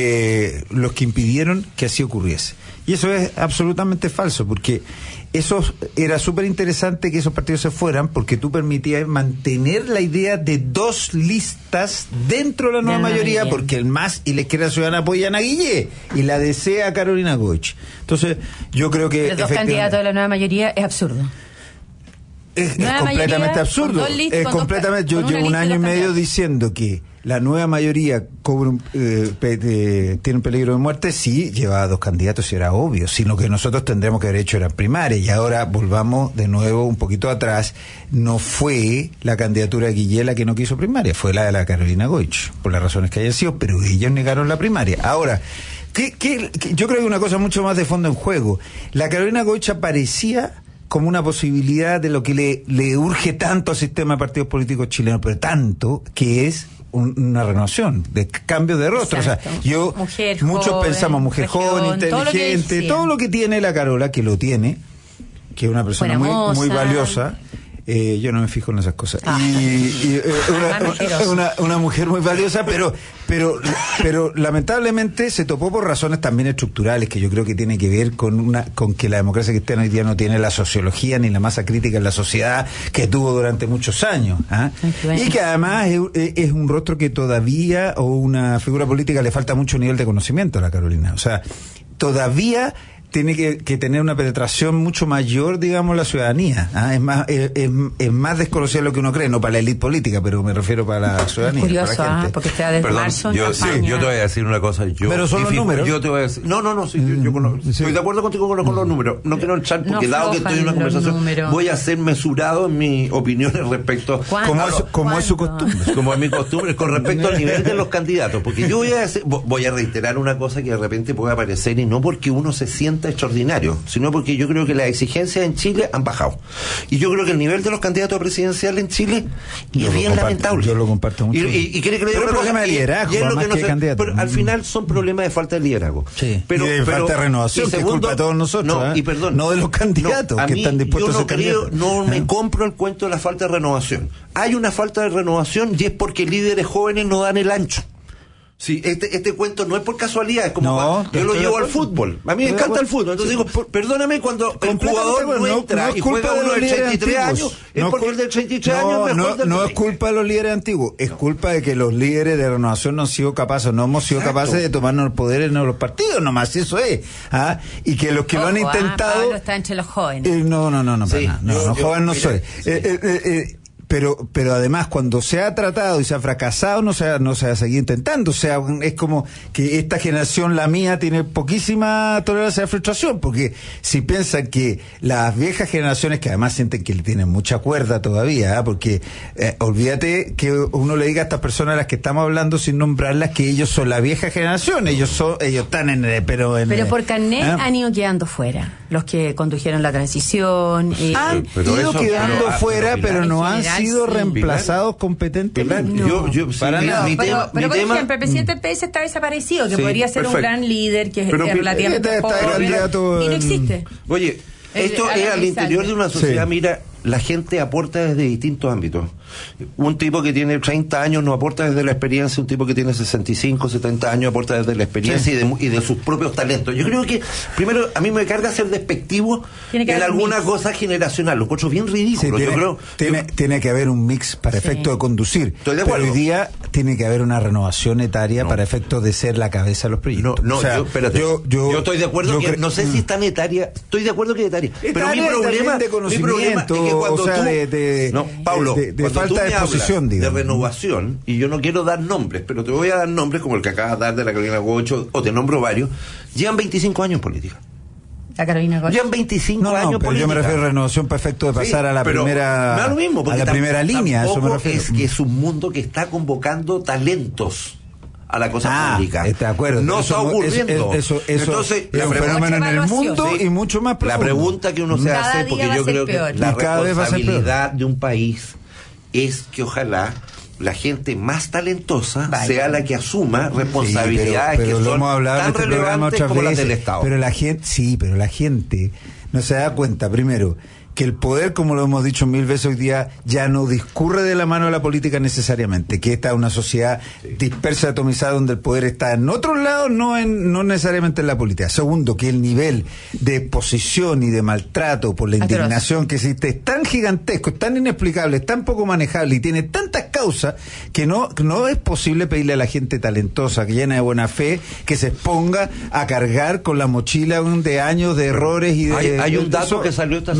eh, los que impidieron que así ocurriese. Y eso es absolutamente falso, porque eso era súper interesante que esos partidos se fueran, porque tú permitías mantener la idea de dos listas dentro de la nueva de mayoría, mayoría, porque el M A S y la Izquierda Ciudadana apoyan a Guillé, y la D C a Carolina Goich. Entonces, yo creo que... Los dos candidatos de la nueva mayoría es absurdo. es, es completamente absurdo. Listas, es completamente. Dos, yo llevo un año y medio diciendo que la nueva mayoría cobra un, eh, pe, de, tiene un peligro de muerte si lleva a dos candidatos, y era obvio. Sino que nosotros tendremos que haber hecho era primaria. Y ahora volvamos de nuevo un poquito atrás. No fue la candidatura de Guillé la que no quiso primaria, fue la de la Carolina Goich, por las razones que hayan sido, pero ellos negaron la primaria. Ahora, ¿qué, qué, qué? Yo creo que hay una cosa mucho más de fondo en juego. La Carolina Goich aparecía como una posibilidad de lo que le, le urge tanto al sistema de partidos políticos chilenos, pero tanto que es un, una renovación, de cambio de rostro. Exacto. O sea, yo, mujer muchos joven, pensamos mujer región, joven, inteligente, todo lo, todo lo que tiene la Carola, que lo tiene, que es una persona muy, muy valiosa. Eh, yo no me fijo en esas cosas. Ah. Y, y eh, una, una, una mujer muy valiosa, pero, pero, pero lamentablemente se topó por razones también estructurales, que yo creo que tiene que ver con una, con que la democracia cristiana hoy día no tiene la sociología ni la masa crítica en la sociedad que tuvo durante muchos años. ¿Ah? Y que además es, es un rostro que todavía, o una figura política, le falta mucho nivel de conocimiento a la Carolina. O sea, todavía tiene que, que tener una penetración mucho mayor, digamos, la ciudadanía. ¿Ah? Es más es, es, es más desconocida de lo que uno cree, no para la élite política, pero me refiero para la ciudadanía. Es curioso, para la gente. ¿ah? Porque está desde Perdón, marzo en yo, campaña. Sí, yo te voy a decir una cosa. Yo, pero son los números. Yo te voy a decir, no, no, no, sí, yo, yo conozco, sí. Estoy de acuerdo contigo con los, con los números. No quiero entrar porque no dado que estoy en una conversación, números. Voy a ser mesurado en mis opiniones respecto como es, como es su costumbre. Como es mi costumbre, con respecto al nivel de los candidatos. Porque yo voy a, decir, voy a reiterar una cosa que de repente puede aparecer, y no porque uno se sienta extraordinario, sino porque yo creo que las exigencias en Chile han bajado. Y yo creo que el nivel de los candidatos presidenciales en Chile yo es bien lamentable. Yo lo comparto mucho. Y, y, y quiere que le diga un problema de liderazgo, y, y más que no que se, candidato. Pero al final son problemas de falta de liderazgo. Sí. Pero, y de pero, falta de renovación, segundo, que es culpa de todos nosotros. No, ¿eh? y perdón, no de los candidatos no, que mí, están dispuestos yo no a ser creo, candidatos. No me compro el cuento de la falta de renovación. Hay una falta de renovación y es porque líderes jóvenes no dan el ancho. Sí, este, este cuento no es por casualidad, es como no, cuando, yo lo llevo al fútbol. A mí me encanta el fútbol. Entonces sí, digo, perdóname, cuando el jugador no, no entra no y juega uno de treinta y tres años, es no, porque el de treinta y tres no, años es mejor. No, del no es culpa de los líderes antiguos, es culpa de que los líderes de renovación no han sido capaces, no hemos sido Exacto. capaces de tomarnos el poder en los partidos, nomás, eso es. ¿Ah? Y que los que Ojo, lo han intentado. Ah, Pablo está entre los jóvenes. Eh, no, no, no, no, sí, no, no, no, yo, joven no mira, soy. Sí. Eh, eh, eh, eh, Pero, pero además, cuando se ha tratado y se ha fracasado, no se ha, no se ha seguido intentando. O sea, es como que esta generación, la mía, tiene poquísima tolerancia a la frustración, porque si piensan que las viejas generaciones, que además sienten que le tienen mucha cuerda todavía, ¿eh? porque eh, olvídate que uno le diga a estas personas a las que estamos hablando, sin nombrarlas, que ellos son la vieja generación, ellos son, ellos están en el, pero en Pero por carnet ¿eh? han ido quedando fuera, los que condujeron la transición. Y, han pero ido eso, quedando pero, fuera, pero, pero no han sido sí. reemplazados Pilar, competentemente. No. Yo, yo, sí, para nada. Mi pero, tema, pero mi por tema, ejemplo, el presidente del P S está desaparecido, que sí, podría ser perfecto. un gran líder, que pero, es relativamente está, está joven, y no existe. Oye, esto es al interior de una sociedad, sí. Mira, la gente aporta desde distintos ámbitos. Un tipo que tiene treinta años no aporta desde la experiencia, un tipo que tiene sesenta y cinco, setenta años aporta desde la experiencia, sí. y, de, y de sus propios talentos. Yo creo que, primero, a mí me carga ser despectivo en alguna cosa generacional, lo encuentro bien ridículo. Sí, tiene, yo creo, tiene, yo, tiene que haber un mix para sí. efecto de conducir. Estoy de acuerdo. Pero hoy día tiene que haber una renovación etaria no. para efecto de ser la cabeza de los proyectos. No, no, o sea, yo, espérate, yo, yo, yo estoy de acuerdo que, no sé si es tan etaria, estoy de acuerdo que es etaria, pero mi problema, de mi problema es que cuando o sea, tú, de, de, no, Paulo, de, de falta de exposición, de renovación, y yo no quiero dar nombres, pero te voy a dar nombres como el que acabas de dar de la Carolina Goich, o te nombro varios, llevan veinticinco años en política. La Carolina Goich. Llevan veinticinco no, no, años en pero política. yo me refiero a renovación perfecto de pasar sí, a la primera me da lo mismo, a la primera línea, eso me refiero. Es que es un mundo que está convocando talentos a la cosa ah, pública. Está de acuerdo. No eso, está ocurriendo. Eso, eso, eso Entonces, es un fenómeno en el mundo sí, y mucho más profundo. La pregunta que uno se cada hace, porque yo creo peor. que la cada responsabilidad de un país es que ojalá la gente más talentosa Vaya. sea la que asuma responsabilidades sí, pero, pero que son tan este relevantes como veces, las del Estado. Pero la gente, sí, pero la gente no se da cuenta, primero, que el poder, como lo hemos dicho mil veces hoy día, ya no discurre de la mano de la política necesariamente, que esta es una sociedad dispersa, atomizada, donde el poder está en otros lados, no en, no necesariamente en la política. Segundo, que el nivel de exposición y de maltrato por la indignación que existe es tan gigantesco, es tan inexplicable, es tan poco manejable y tiene tantas causas que no, no es posible pedirle a la gente talentosa, que llena de buena fe, que se exponga a cargar con la mochila de años de errores y de... Hay, hay un dato eso, que salió esta semana que yo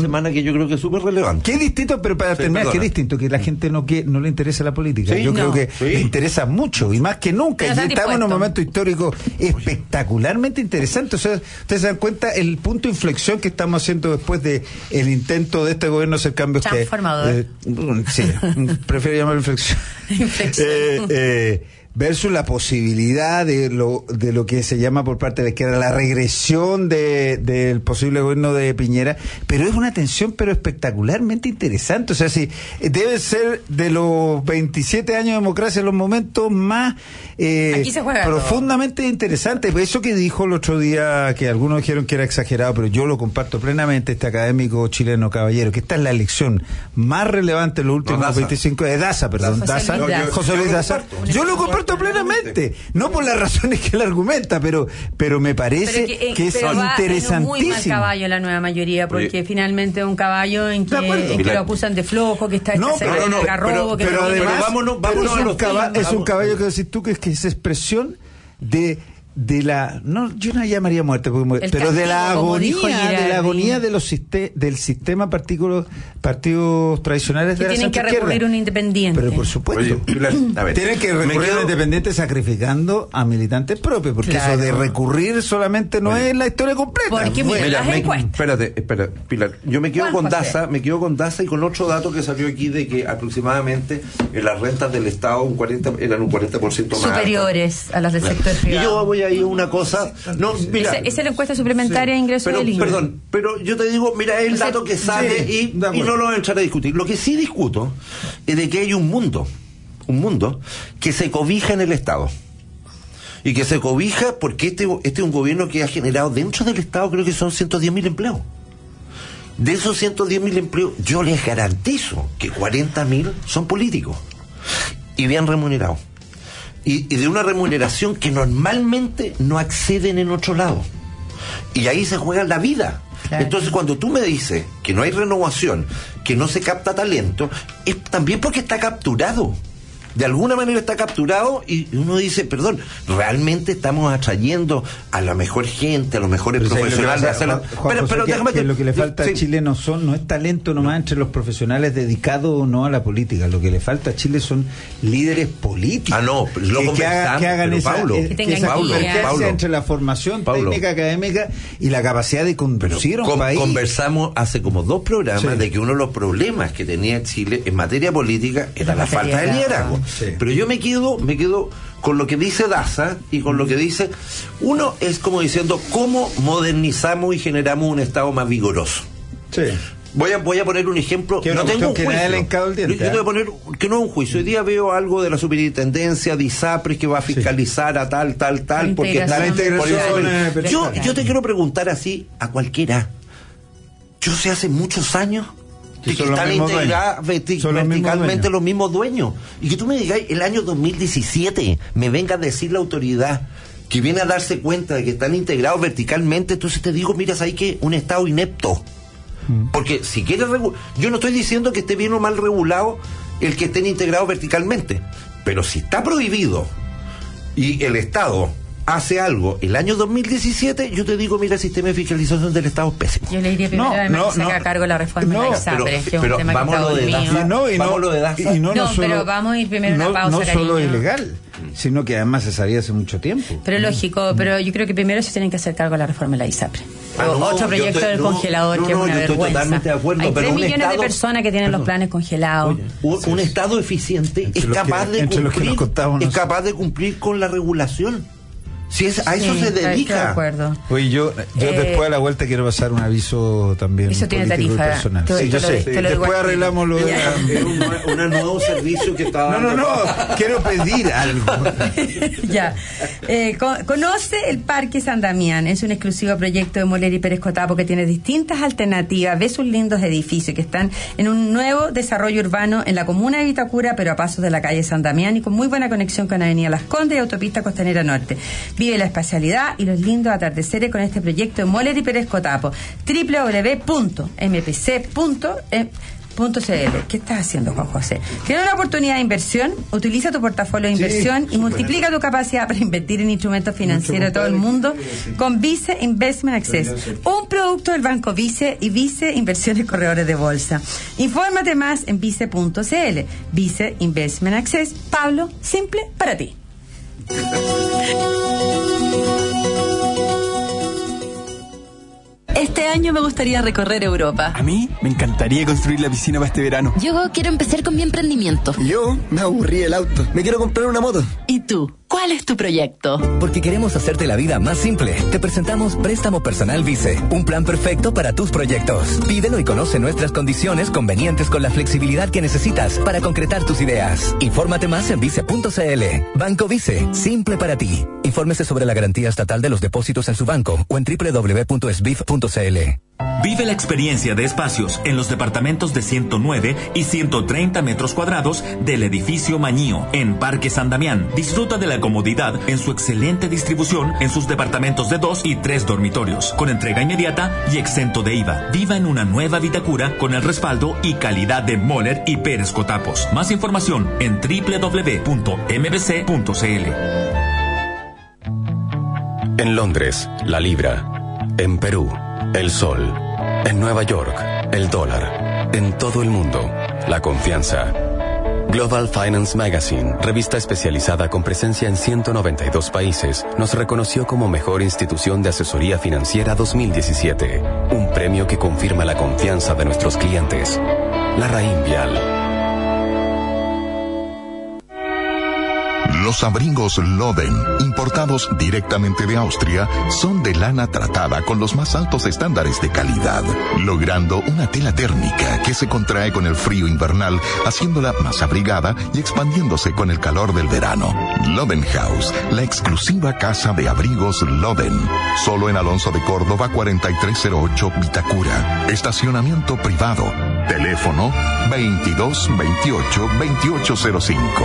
yo creo que es súper relevante. Qué distinto, pero para sí, terminar, perdona. Qué distinto, que la gente no que no le interesa la política. Sí, yo no. creo que sí. le interesa mucho, y más que nunca. Y estamos en un momento histórico espectacularmente interesante. O sea, ustedes se dan cuenta el punto de inflexión que estamos haciendo después de el intento de este gobierno de hacer cambios que... Transformador. Eh, sí, prefiero llamarlo inflexión. inflexión. Eh, eh, versus la posibilidad de lo de lo que se llama por parte de la izquierda la regresión de del posible gobierno de Piñera, pero es una tensión pero espectacularmente interesante. O sea, sí, debe ser de los veintisiete años de democracia los momentos más eh, profundamente todo. interesantes. Eso que dijo el otro día, que algunos dijeron que era exagerado, pero yo lo comparto plenamente, este académico chileno Caballero, que esta es la elección más relevante en los últimos no, veinticinco de Daza, perdón, Daza, José Luis Daza. Yo lo comparto plenamente, no por las razones que él argumenta, pero pero me parece pero que, que es pero interesantísimo. Va en un muy mal caballo la nueva mayoría, porque Oye. finalmente es un caballo en que, en que lo acusan de flojo, que está no, pero, no, pero, que pero no además pero vámonos, vámonos pero es, un caballo, es un caballo que decís tú que es que es expresión de de la no yo no llamaría muerte porque, pero castigo, de la agonía de la agonía de los siste, del sistema particular partidos tradicionales que de la tienen que recurrir izquierda. Un independiente pero por supuesto Oye, a ver, tienen que recurrir quedo... a un independiente sacrificando a militantes propios porque claro. eso de recurrir solamente no Oye. es la historia completa. Porque bueno, mira, me, espérate espera Pilar, yo me quedo Juan, con José. Daza me quedo con Daza y con otro dato que salió aquí de que aproximadamente en las rentas del Estado un cuarenta eran un cuarenta por ciento más superiores altas. A las del claro. sector privado. Y yo voy a ir una cosa no mira esa, esa es la encuesta suplementaria sí. de ingreso pero, del I N E. perdón pero yo te digo mira es el dato que sale sí, y, y no lo voy a echar a discutir. Lo que sí discuto es de que hay un mundo un mundo que se cobija en el Estado y que se cobija porque este este es un gobierno que ha generado dentro del Estado creo que son ciento diez mil empleos. De esos ciento diez mil empleos yo les garantizo que cuarenta mil son políticos y bien remunerados. Y, y de una remuneración que normalmente no acceden en otro lado. Y ahí se juega la vida. Claro. Entonces, cuando tú me dices que no hay renovación, que no se capta talento, es también porque está capturado. De alguna manera está capturado y uno dice, perdón, realmente estamos atrayendo a la mejor gente, a los mejores pero profesionales. Pasa, Juan, Juan pero, pero que, déjame que lo que le falta sí. a Chile no son no es talento nomás no. entre los profesionales dedicados o no a la política. Lo que le falta a Chile son líderes políticos. Ah, no, lo que, que, haga, que hagan esa, Paulo, eh, que esa convergencia entre la formación Paulo. técnica académica y la capacidad de conducir pero, un con, país. Conversamos hace como dos programas sí. de que uno de los problemas que tenía Chile en materia política era la, la falta de liderazgo. Sí. Pero yo me quedo, me quedo con lo que dice Daza y con lo que dice uno es como diciendo cómo modernizamos y generamos un Estado más vigoroso. Sí. Voy a voy a poner un ejemplo. No tengo un juicio. El diente, yo, yo te voy a poner que no es un juicio. Hoy día veo algo de la superintendencia de ISAPRES que va a fiscalizar sí. a tal, tal, tal, porque está la integración. Por yo, yo te quiero preguntar así a cualquiera. Yo sé hace muchos años que están integrados verticalmente los mismos dueños. Y que tú me digas, el año dos mil diecisiete me venga a decir la autoridad que viene a darse cuenta de que están integrados verticalmente, entonces te digo, mira, hay que un Estado inepto. Mm. Porque si quieres regu- yo no estoy diciendo que esté bien o mal regulado el que estén integrados verticalmente, pero si está prohibido y el Estado hace algo el año dos mil diecisiete, yo te digo, mira, el sistema de fiscalización del Estado es pésimo. Yo le diría primero, no, además, no, que se haga no, cargo la reforma no, de la ISAPRES, que es un tema que está dormido. No, y no, lo de Daza. Y no, no, no solo, pero vamos a ir primero a una no, pausa, No solo cariño. es ilegal, sino que además se sabía hace mucho tiempo. Pero lógico, pero yo creo que primero se tienen que hacer cargo de la reforma de la ISAPRES. Ah, no, otro proyecto te, del no, congelador no, que no, es una vergüenza. Totalmente de acuerdo, hay pero tres millones estado, de personas que tienen perdón, los planes congelados. Oye, un, sí. un Estado eficiente entre es capaz que, de cumplir, es capaz de cumplir con la regulación. Si es, a eso sí, se dedica. Estoy de acuerdo. Oye, yo, yo eh, después de la vuelta quiero pasar un aviso también. Eso tiene tarifa. Personal. Te, sí, yo sé. Sí. Después arreglamos lo de la... un, un nuevo servicio que estaba. No, no, no. Quiero pedir algo. Ya. Eh, con, conoce el Parque San Damián. Es un exclusivo proyecto de Moller y Pérez Cotapo que tiene distintas alternativas. Ve sus lindos edificios que están en un nuevo desarrollo urbano en la comuna de Vitacura, pero a pasos de la calle San Damián y con muy buena conexión con Avenida Las Condes y Autopista Costanera Norte. Vive la espacialidad y los lindos atardeceres con este proyecto de Moller y Pérez Cotapo. doble u doble u doble u punto m p c punto punto c l. ¿Qué estás haciendo, Juan José? ¿Tienes una oportunidad de inversión? Utiliza tu portafolio de inversión sí, y multiplica tu capacidad para invertir en instrumentos financieros de todo el mundo con Vice Investment Access, un producto del Banco Vice y Vice Inversiones Corredores de Bolsa. Infórmate más en vice punto c l. Vice Investment Access. Pablo, simple para ti. Este año me gustaría recorrer Europa. A mí me encantaría construir la piscina para este verano. Yo quiero empezar con mi emprendimiento. Yo me aburrí el auto. Me quiero comprar una moto. ¿Y tú? ¿Cuál es tu proyecto? Porque queremos hacerte la vida más simple. Te presentamos Préstamo Personal Vice, un plan perfecto para tus proyectos. Pídelo y conoce nuestras condiciones convenientes con la flexibilidad que necesitas para concretar tus ideas. Infórmate más en vice punto c l. Banco Vice, simple para ti. Infórmese sobre la garantía estatal de los depósitos en su banco o en doble u doble u doble u punto s b i f punto c l. Vive la experiencia de espacios en los departamentos de ciento nueve y ciento treinta metros cuadrados del edificio Mañío en Parque San Damián. Disfruta de la comodidad en su excelente distribución en sus departamentos de dos y tres dormitorios, con entrega inmediata y exento de I V A. Viva en una nueva Vitacura con el respaldo y calidad de Moller y Pérez Cotapos. Más información en doble u doble u doble u punto m b c punto c l. En Londres, la libra. En Perú, el sol. En Nueva York, el dólar. En todo el mundo, la confianza. Global Finance Magazine, revista especializada con presencia en ciento noventa y dos países, nos reconoció como mejor institución de asesoría financiera dos mil diecisiete. Un premio que confirma la confianza de nuestros clientes. La Raín Vial. Los abrigos Loden, importados directamente de Austria, son de lana tratada con los más altos estándares de calidad, logrando una tela térmica que se contrae con el frío invernal, haciéndola más abrigada y expandiéndose con el calor del verano. Loden House, la exclusiva casa de abrigos Loden. Solo en Alonso de Córdoba cuarenta y tres cero ocho Vitacura. Estacionamiento privado. Teléfono veintidós veintiocho veintiocho cero cinco.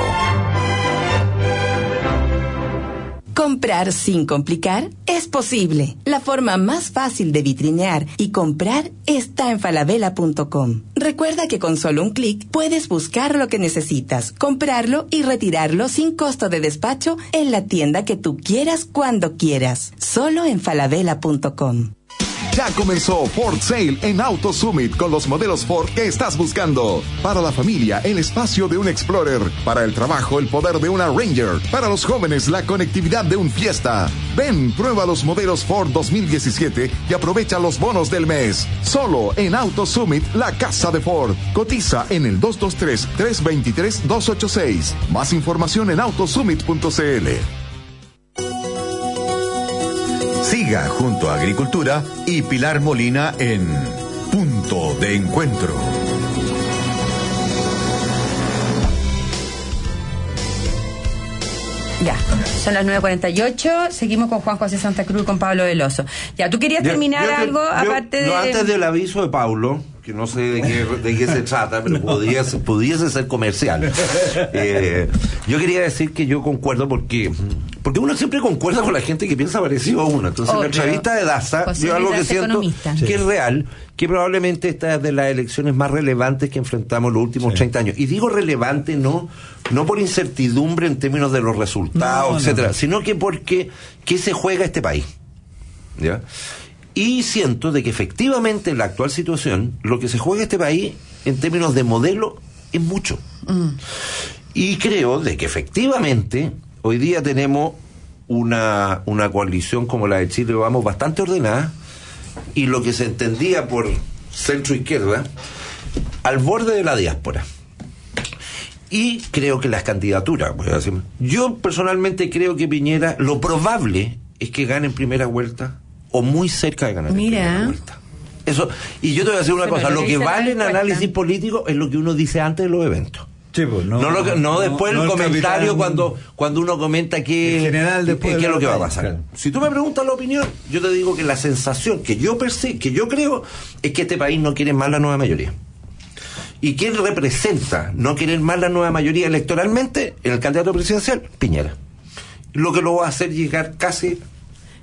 Comprar sin complicar es posible. La forma más fácil de vitrinear y comprar está en falabella punto com. Recuerda que con solo un clic puedes buscar lo que necesitas, comprarlo y retirarlo sin costo de despacho en la tienda que tú quieras cuando quieras. Solo en falabella punto com. Ya comenzó Ford Sale en Auto Summit con los modelos Ford que estás buscando. Para la familia, el espacio de un Explorer. Para el trabajo, el poder de una Ranger. Para los jóvenes, la conectividad de un Fiesta. Ven, prueba los modelos Ford dos mil diecisiete y aprovecha los bonos del mes. Solo en Auto Summit, la casa de Ford. Cotiza en el dos dos tres, tres dos tres, dos ocho seis. Más información en autosummit punto c l. Siga junto a Agricultura y Pilar Molina en Punto de Encuentro. Ya, son las nueve cuarenta y ocho. Seguimos con Juan José Santa Cruz y con Pablo Veloso. Ya, ¿tú querías terminar yo, yo, algo yo, aparte de...? No, antes del aviso de Pablo, que no sé de qué, de qué se trata, pero pudiese, pudiese ser comercial. Eh, yo quería decir que yo concuerdo porque porque uno siempre concuerda con la gente que piensa parecido a uno. Entonces, Obvio. En la entrevista de Daza, José yo algo que siento economista. que sí. es real, que probablemente esta es de las elecciones más relevantes que enfrentamos los últimos sí. treinta años. Y digo relevante no no por incertidumbre en términos de los resultados, no, etcétera, no. sino que porque ¿qué se juega este país? ¿Ya? Y siento de que efectivamente en la actual situación lo que se juega este país en términos de modelo es mucho. Mm. Y creo de que efectivamente hoy día tenemos una, una coalición como la de Chile Vamos bastante ordenada y lo que se entendía por centro izquierda al borde de la diáspora. Y creo que las candidaturas, voy a decir, yo personalmente creo que Piñera, lo probable es que gane en primera vuelta o muy cerca de ganar Mira. en primera vuelta. Eso, y yo te voy a decir una Pero cosa, lo que vale en análisis político es lo que uno dice antes de los eventos. Sí, pues, no, no, lo que, no, no después no el comentario capitán, cuando cuando uno comenta que general después qué es lo que va a país, pasar. Claro. Si tú me preguntas la opinión, yo te digo que la sensación que yo percibo, que yo creo es que este país no quiere más la nueva mayoría. ¿Y quién representa no querer más la nueva mayoría electoralmente? En el candidato presidencial, Piñera. Lo que lo va a hacer llegar casi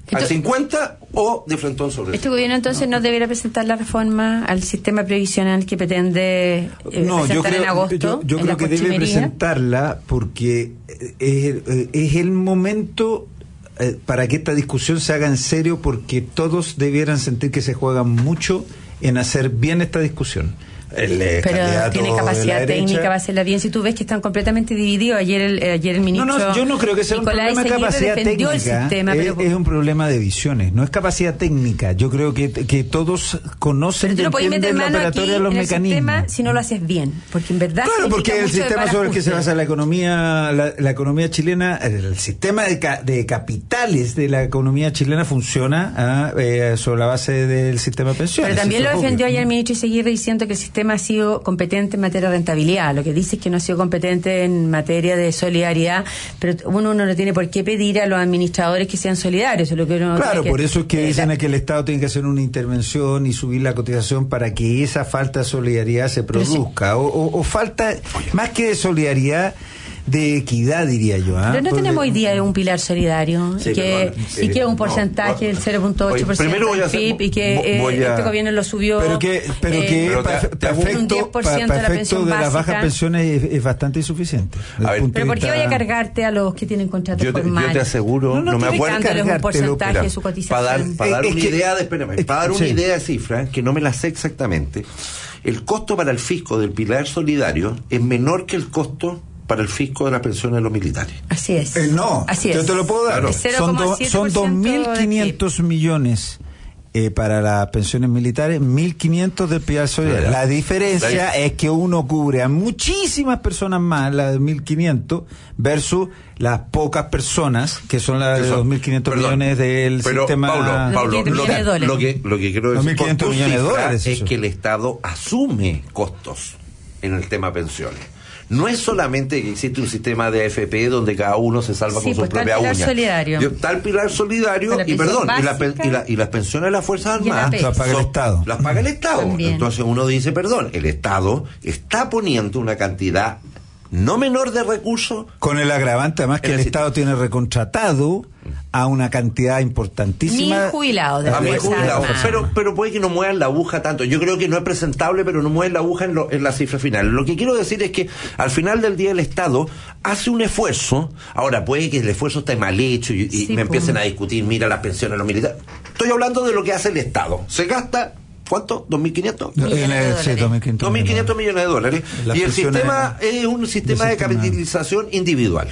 al cincuenta o de frentón sobre este gobierno entonces no. no debería presentar la reforma al sistema previsional que pretende eh, no, presentar yo creo, en agosto. Yo, yo creo que debe presentarla porque es, es el momento eh, para que esta discusión se haga en serio, porque todos debieran sentir que se juega mucho en hacer bien esta discusión. El, eh, pero tiene capacidad técnica para hacerla bien. Si tú ves que están completamente divididos, ayer el, ayer el ministro no, no, yo no creo que sea Nicolás un problema de capacidad técnica, sistema, es, pero... es un problema de visiones, no es capacidad técnica. Yo creo que, que todos conocen y entienden la operatoria de los mecanismos. Sistema, si no lo haces bien, porque en verdad claro, porque el sistema sobre el que se basa la economía la, la economía chilena, el sistema de, ca, de capitales de la economía chilena funciona ah, eh, sobre la base del sistema de pensiones. Pero también lo defendió obvio. ayer el ministro Iseguirre diciendo que el sistema ha sido competente en materia de rentabilidad. Lo que dice es que no ha sido competente en materia de solidaridad, pero uno no le tiene por qué pedir a los administradores que sean solidarios. Lo que uno claro, que, por eso es que eh, dicen la, que el Estado tiene que hacer una intervención y subir la cotización para que esa falta de solidaridad se produzca. Sí. O, o, o falta, más que de solidaridad, de equidad, diría yo. ¿eh? Pero no Porque, tenemos hoy día un pilar solidario sí, y que sí, y que un porcentaje del no, cero punto ocho por ciento del P I B y que eh, a, este gobierno lo subió pero que pero eh, que pero te, te afecto, un diez por ciento de la pensión de las bajas pensiones es, es bastante insuficiente. A ver, pero ¿por qué vaya a cargarte a los que tienen contratos yo te, formales? Yo te aseguro, no, no, no me acuerdo un porcentaje mira, de su cotización. Para dar, para dar es una que, idea de, espérame, es, para dar una sí. idea de cifra que no me la sé exactamente. El costo para el fisco del pilar solidario es menor que el costo para el fisco de la pensión de los militares. Así es. Eh, no, así es. Yo te lo puedo dar. Claro. Son, do, son dos mil quinientos millones eh, para las pensiones militares, mil quinientos del pilar solidario. La diferencia es que uno cubre a muchísimas personas más, la de mil quinientos, versus las pocas personas, que son las de dos mil quinientos millones del pero, sistema... Paulo, Paulo lo, que, lo, que, lo que quiero decir con tu millones de dólares, es que el Estado asume costos en el tema pensiones. No es solamente que existe un sistema de A F P donde cada uno se salva sí, con su pues propia uña. Solidario. Está el pilar solidario y perdón, y, la, y, la, y las pensiones de las Fuerzas Armadas las paga el Estado. Las paga el Estado. También. Entonces uno dice, perdón, el Estado está poniendo una cantidad no menor de recursos. Con el agravante además que el, el Estado tiene recontratado a una cantidad importantísima. Mil jubilados de a mil jubilados. Pero, pero puede que no muevan la aguja tanto. Yo creo que no es presentable, pero no mueven la aguja en, lo, en la cifra final. Lo que quiero decir es que al final del día el Estado hace un esfuerzo. Ahora puede que el esfuerzo esté mal hecho y, y sí, me pues. empiecen a discutir, mira las pensiones de los militares. Estoy hablando de lo que hace el Estado. Se gasta ¿cuánto? ¿dos mil quinientos? Sí, dos mil quinientos millones de dólares. Las y el sistema es, es un sistema de, de capitalización individual.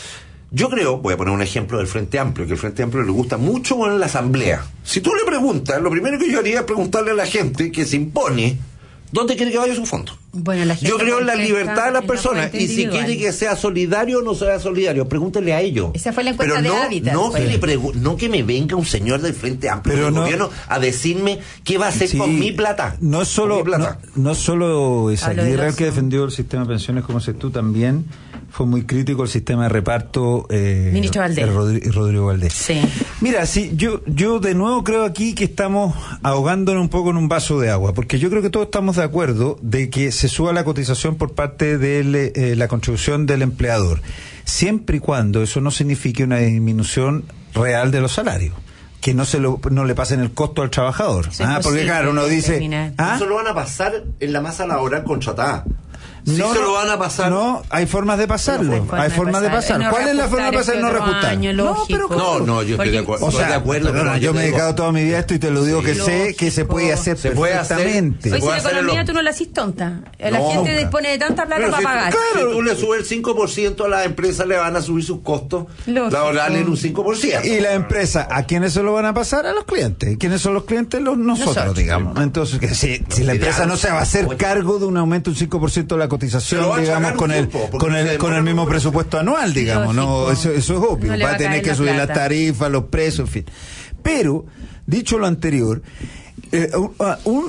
Yo creo, voy a poner un ejemplo del Frente Amplio, que el Frente Amplio le gusta mucho en la Asamblea. Si tú le preguntas, lo primero que yo haría es preguntarle a la gente que se impone ¿dónde quiere que vaya su fondo? Bueno, la gente yo creo en la libertad de las personas y si quiere que sea solidario o no sea solidario, pregúntenle a ellos. Esa fue la encuesta Pero no, de Hábitat. No que, le pregu- no que me venga un señor del Frente Amplio Pero del no, gobierno a decirme qué va a hacer sí, con mi plata. No es solo, plata. No, no solo Izaguirre el que defendió el sistema de pensiones, como dices tú, también fue muy crítico el sistema de reparto. Eh, Ministro Valdés. Rodri- Rodrigo Valdés. Sí. Mira, sí, yo, yo de nuevo creo aquí que estamos ahogándonos un poco en un vaso de agua, porque yo creo que todos estamos de acuerdo de que se suba la cotización por parte de eh, la contribución del empleador, siempre y cuando eso no signifique una disminución real de los salarios, que no se lo, no le pasen el costo al trabajador. Sí, ah, porque claro, uno dice, ¿ah? Eso lo van a pasar en la masa laboral contratada. Sí, no, se lo van a pasar. No, hay formas de pasarlo. No, hay formas de pasar. No ¿Cuál es la forma de pasar? No reajustar. No, pero no, no, yo estoy de acuerdo. O sea, estoy de acuerdo pero no, yo me he dedicado toda mi vida a esto y te lo digo sí, que lógico. sé que se puede hacer se puede perfectamente. Hoy si la economía lo... tú no la haces tonta. La no, gente nunca. dispone de tanta plata pero para si, pagar. Claro, si tú le subes el cinco por ciento a las empresas, le van a subir sus costos laborales en un cinco por ciento. Y la empresa, ¿a quiénes se lo van a pasar? A los clientes. ¿Quiénes son los clientes? Los nosotros, nosotros digamos. Entonces, que si, si la empresa no se va a hacer cargo de un aumento de un cinco por ciento de la cotización, digamos, con el con el con el mismo presupuesto anual, digamos, no eso, eso es obvio, no va a tener que subir las tarifas, los precios, en fin. Pero, dicho lo anterior, eh, un,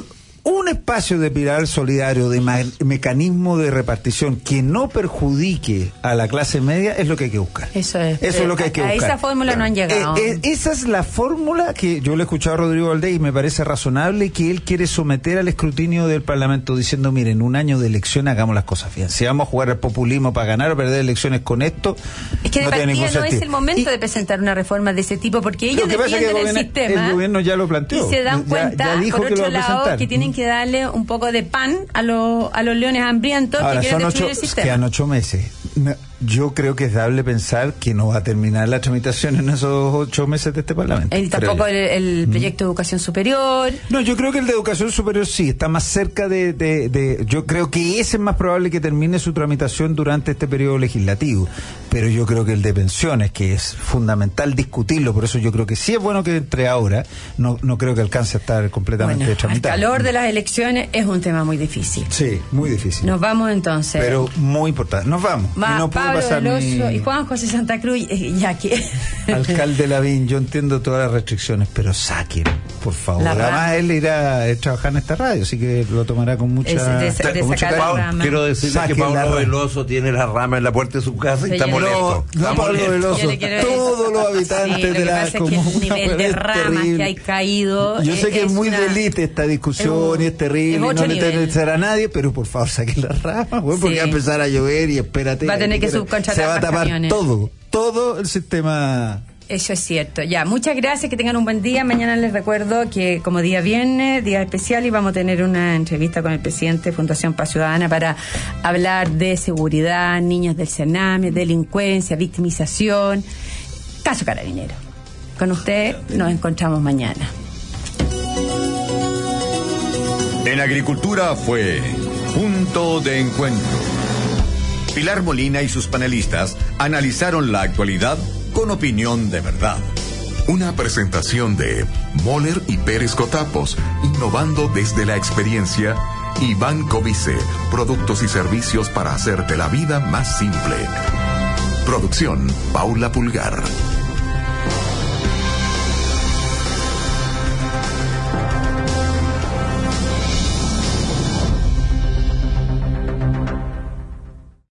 un espacio de pilar solidario, de ma- mecanismo de repartición que no perjudique a la clase media, es lo que hay que buscar. Eso es. Eso es lo que hay que a, buscar. A esa fórmula no han llegado. Eh, eh, esa es la fórmula que yo le he escuchado a Rodrigo Valdés y me parece razonable, que él quiere someter al escrutinio del Parlamento diciendo, miren, un año de elección hagamos las cosas bien. Si vamos a jugar al populismo para ganar o perder elecciones con esto, es que no de tiene ningún partida no sentido. es el momento Y, de presentar una reforma de ese tipo, porque ellos defienden el, el gobierno, sistema. El gobierno ya lo planteó. Y se dan cuenta, ya, ya dijo por que otro lo va a lado, presentar. que tienen que darle un poco de pan a, lo, a los leones hambrientos. Ahora, que quieren son destruir ocho, el sistema. quedan ocho meses. Yo creo que es dable pensar que no va a terminar la tramitación en esos ocho meses de este Parlamento. Y tampoco el, el proyecto de educación superior. No, yo creo que el de educación superior sí, está más cerca de, de, de... Yo creo que ese es más probable que termine su tramitación durante este periodo legislativo. Pero yo creo que el de pensiones, que es fundamental discutirlo, por eso yo creo que sí es bueno que entre ahora, no, no creo que alcance a estar completamente bueno, tramitado. El calor de las elecciones es un tema muy difícil. Sí, muy difícil. Nos vamos entonces. Pero muy importante. Nos vamos. Va, y no puede Pablo pasar Veloso ni... y Juan José Santa Cruz, eh, ya que... Alcalde Lavín, yo entiendo todas las restricciones, pero saquen, por favor. La Además, rama. él irá a trabajar en esta radio, así que lo tomará con mucha... Es de, de con sacar mucho la rama. Quiero decirle Saquen que la Pablo rama. Veloso tiene la rama en la puerta de su casa y está molesto. No, no Pablo Veloso, Yo le quiero todos los habitantes sí, lo de que la pasa es que comuna. el nivel de es ramas terrible. que hay caído. Yo sé que es muy una- delite esta discusión es un- y es terrible, es y no otro le nivel. interesará a nadie, pero por favor saquen las ramas, güey, porque Sí. va a empezar a llover y espérate. Va a tener que se subcontratar va a más tapar camiones. todo, todo el sistema. Eso es cierto. Ya, muchas gracias, que tengan un buen día. Mañana les recuerdo que como día viernes, día especial, y vamos a tener una entrevista con el presidente de Fundación Paz Ciudadana para hablar de seguridad, niños del Sename, delincuencia, victimización, caso Carabinero. Con usted nos encontramos mañana. En agricultura fue Punto de Encuentro. Pilar Molina y sus panelistas analizaron la actualidad con opinión de verdad. Una presentación de Moller y Pérez Cotapos, innovando desde la experiencia, y Banco Vice, productos y servicios para hacerte la vida más simple. Producción Paula Pulgar.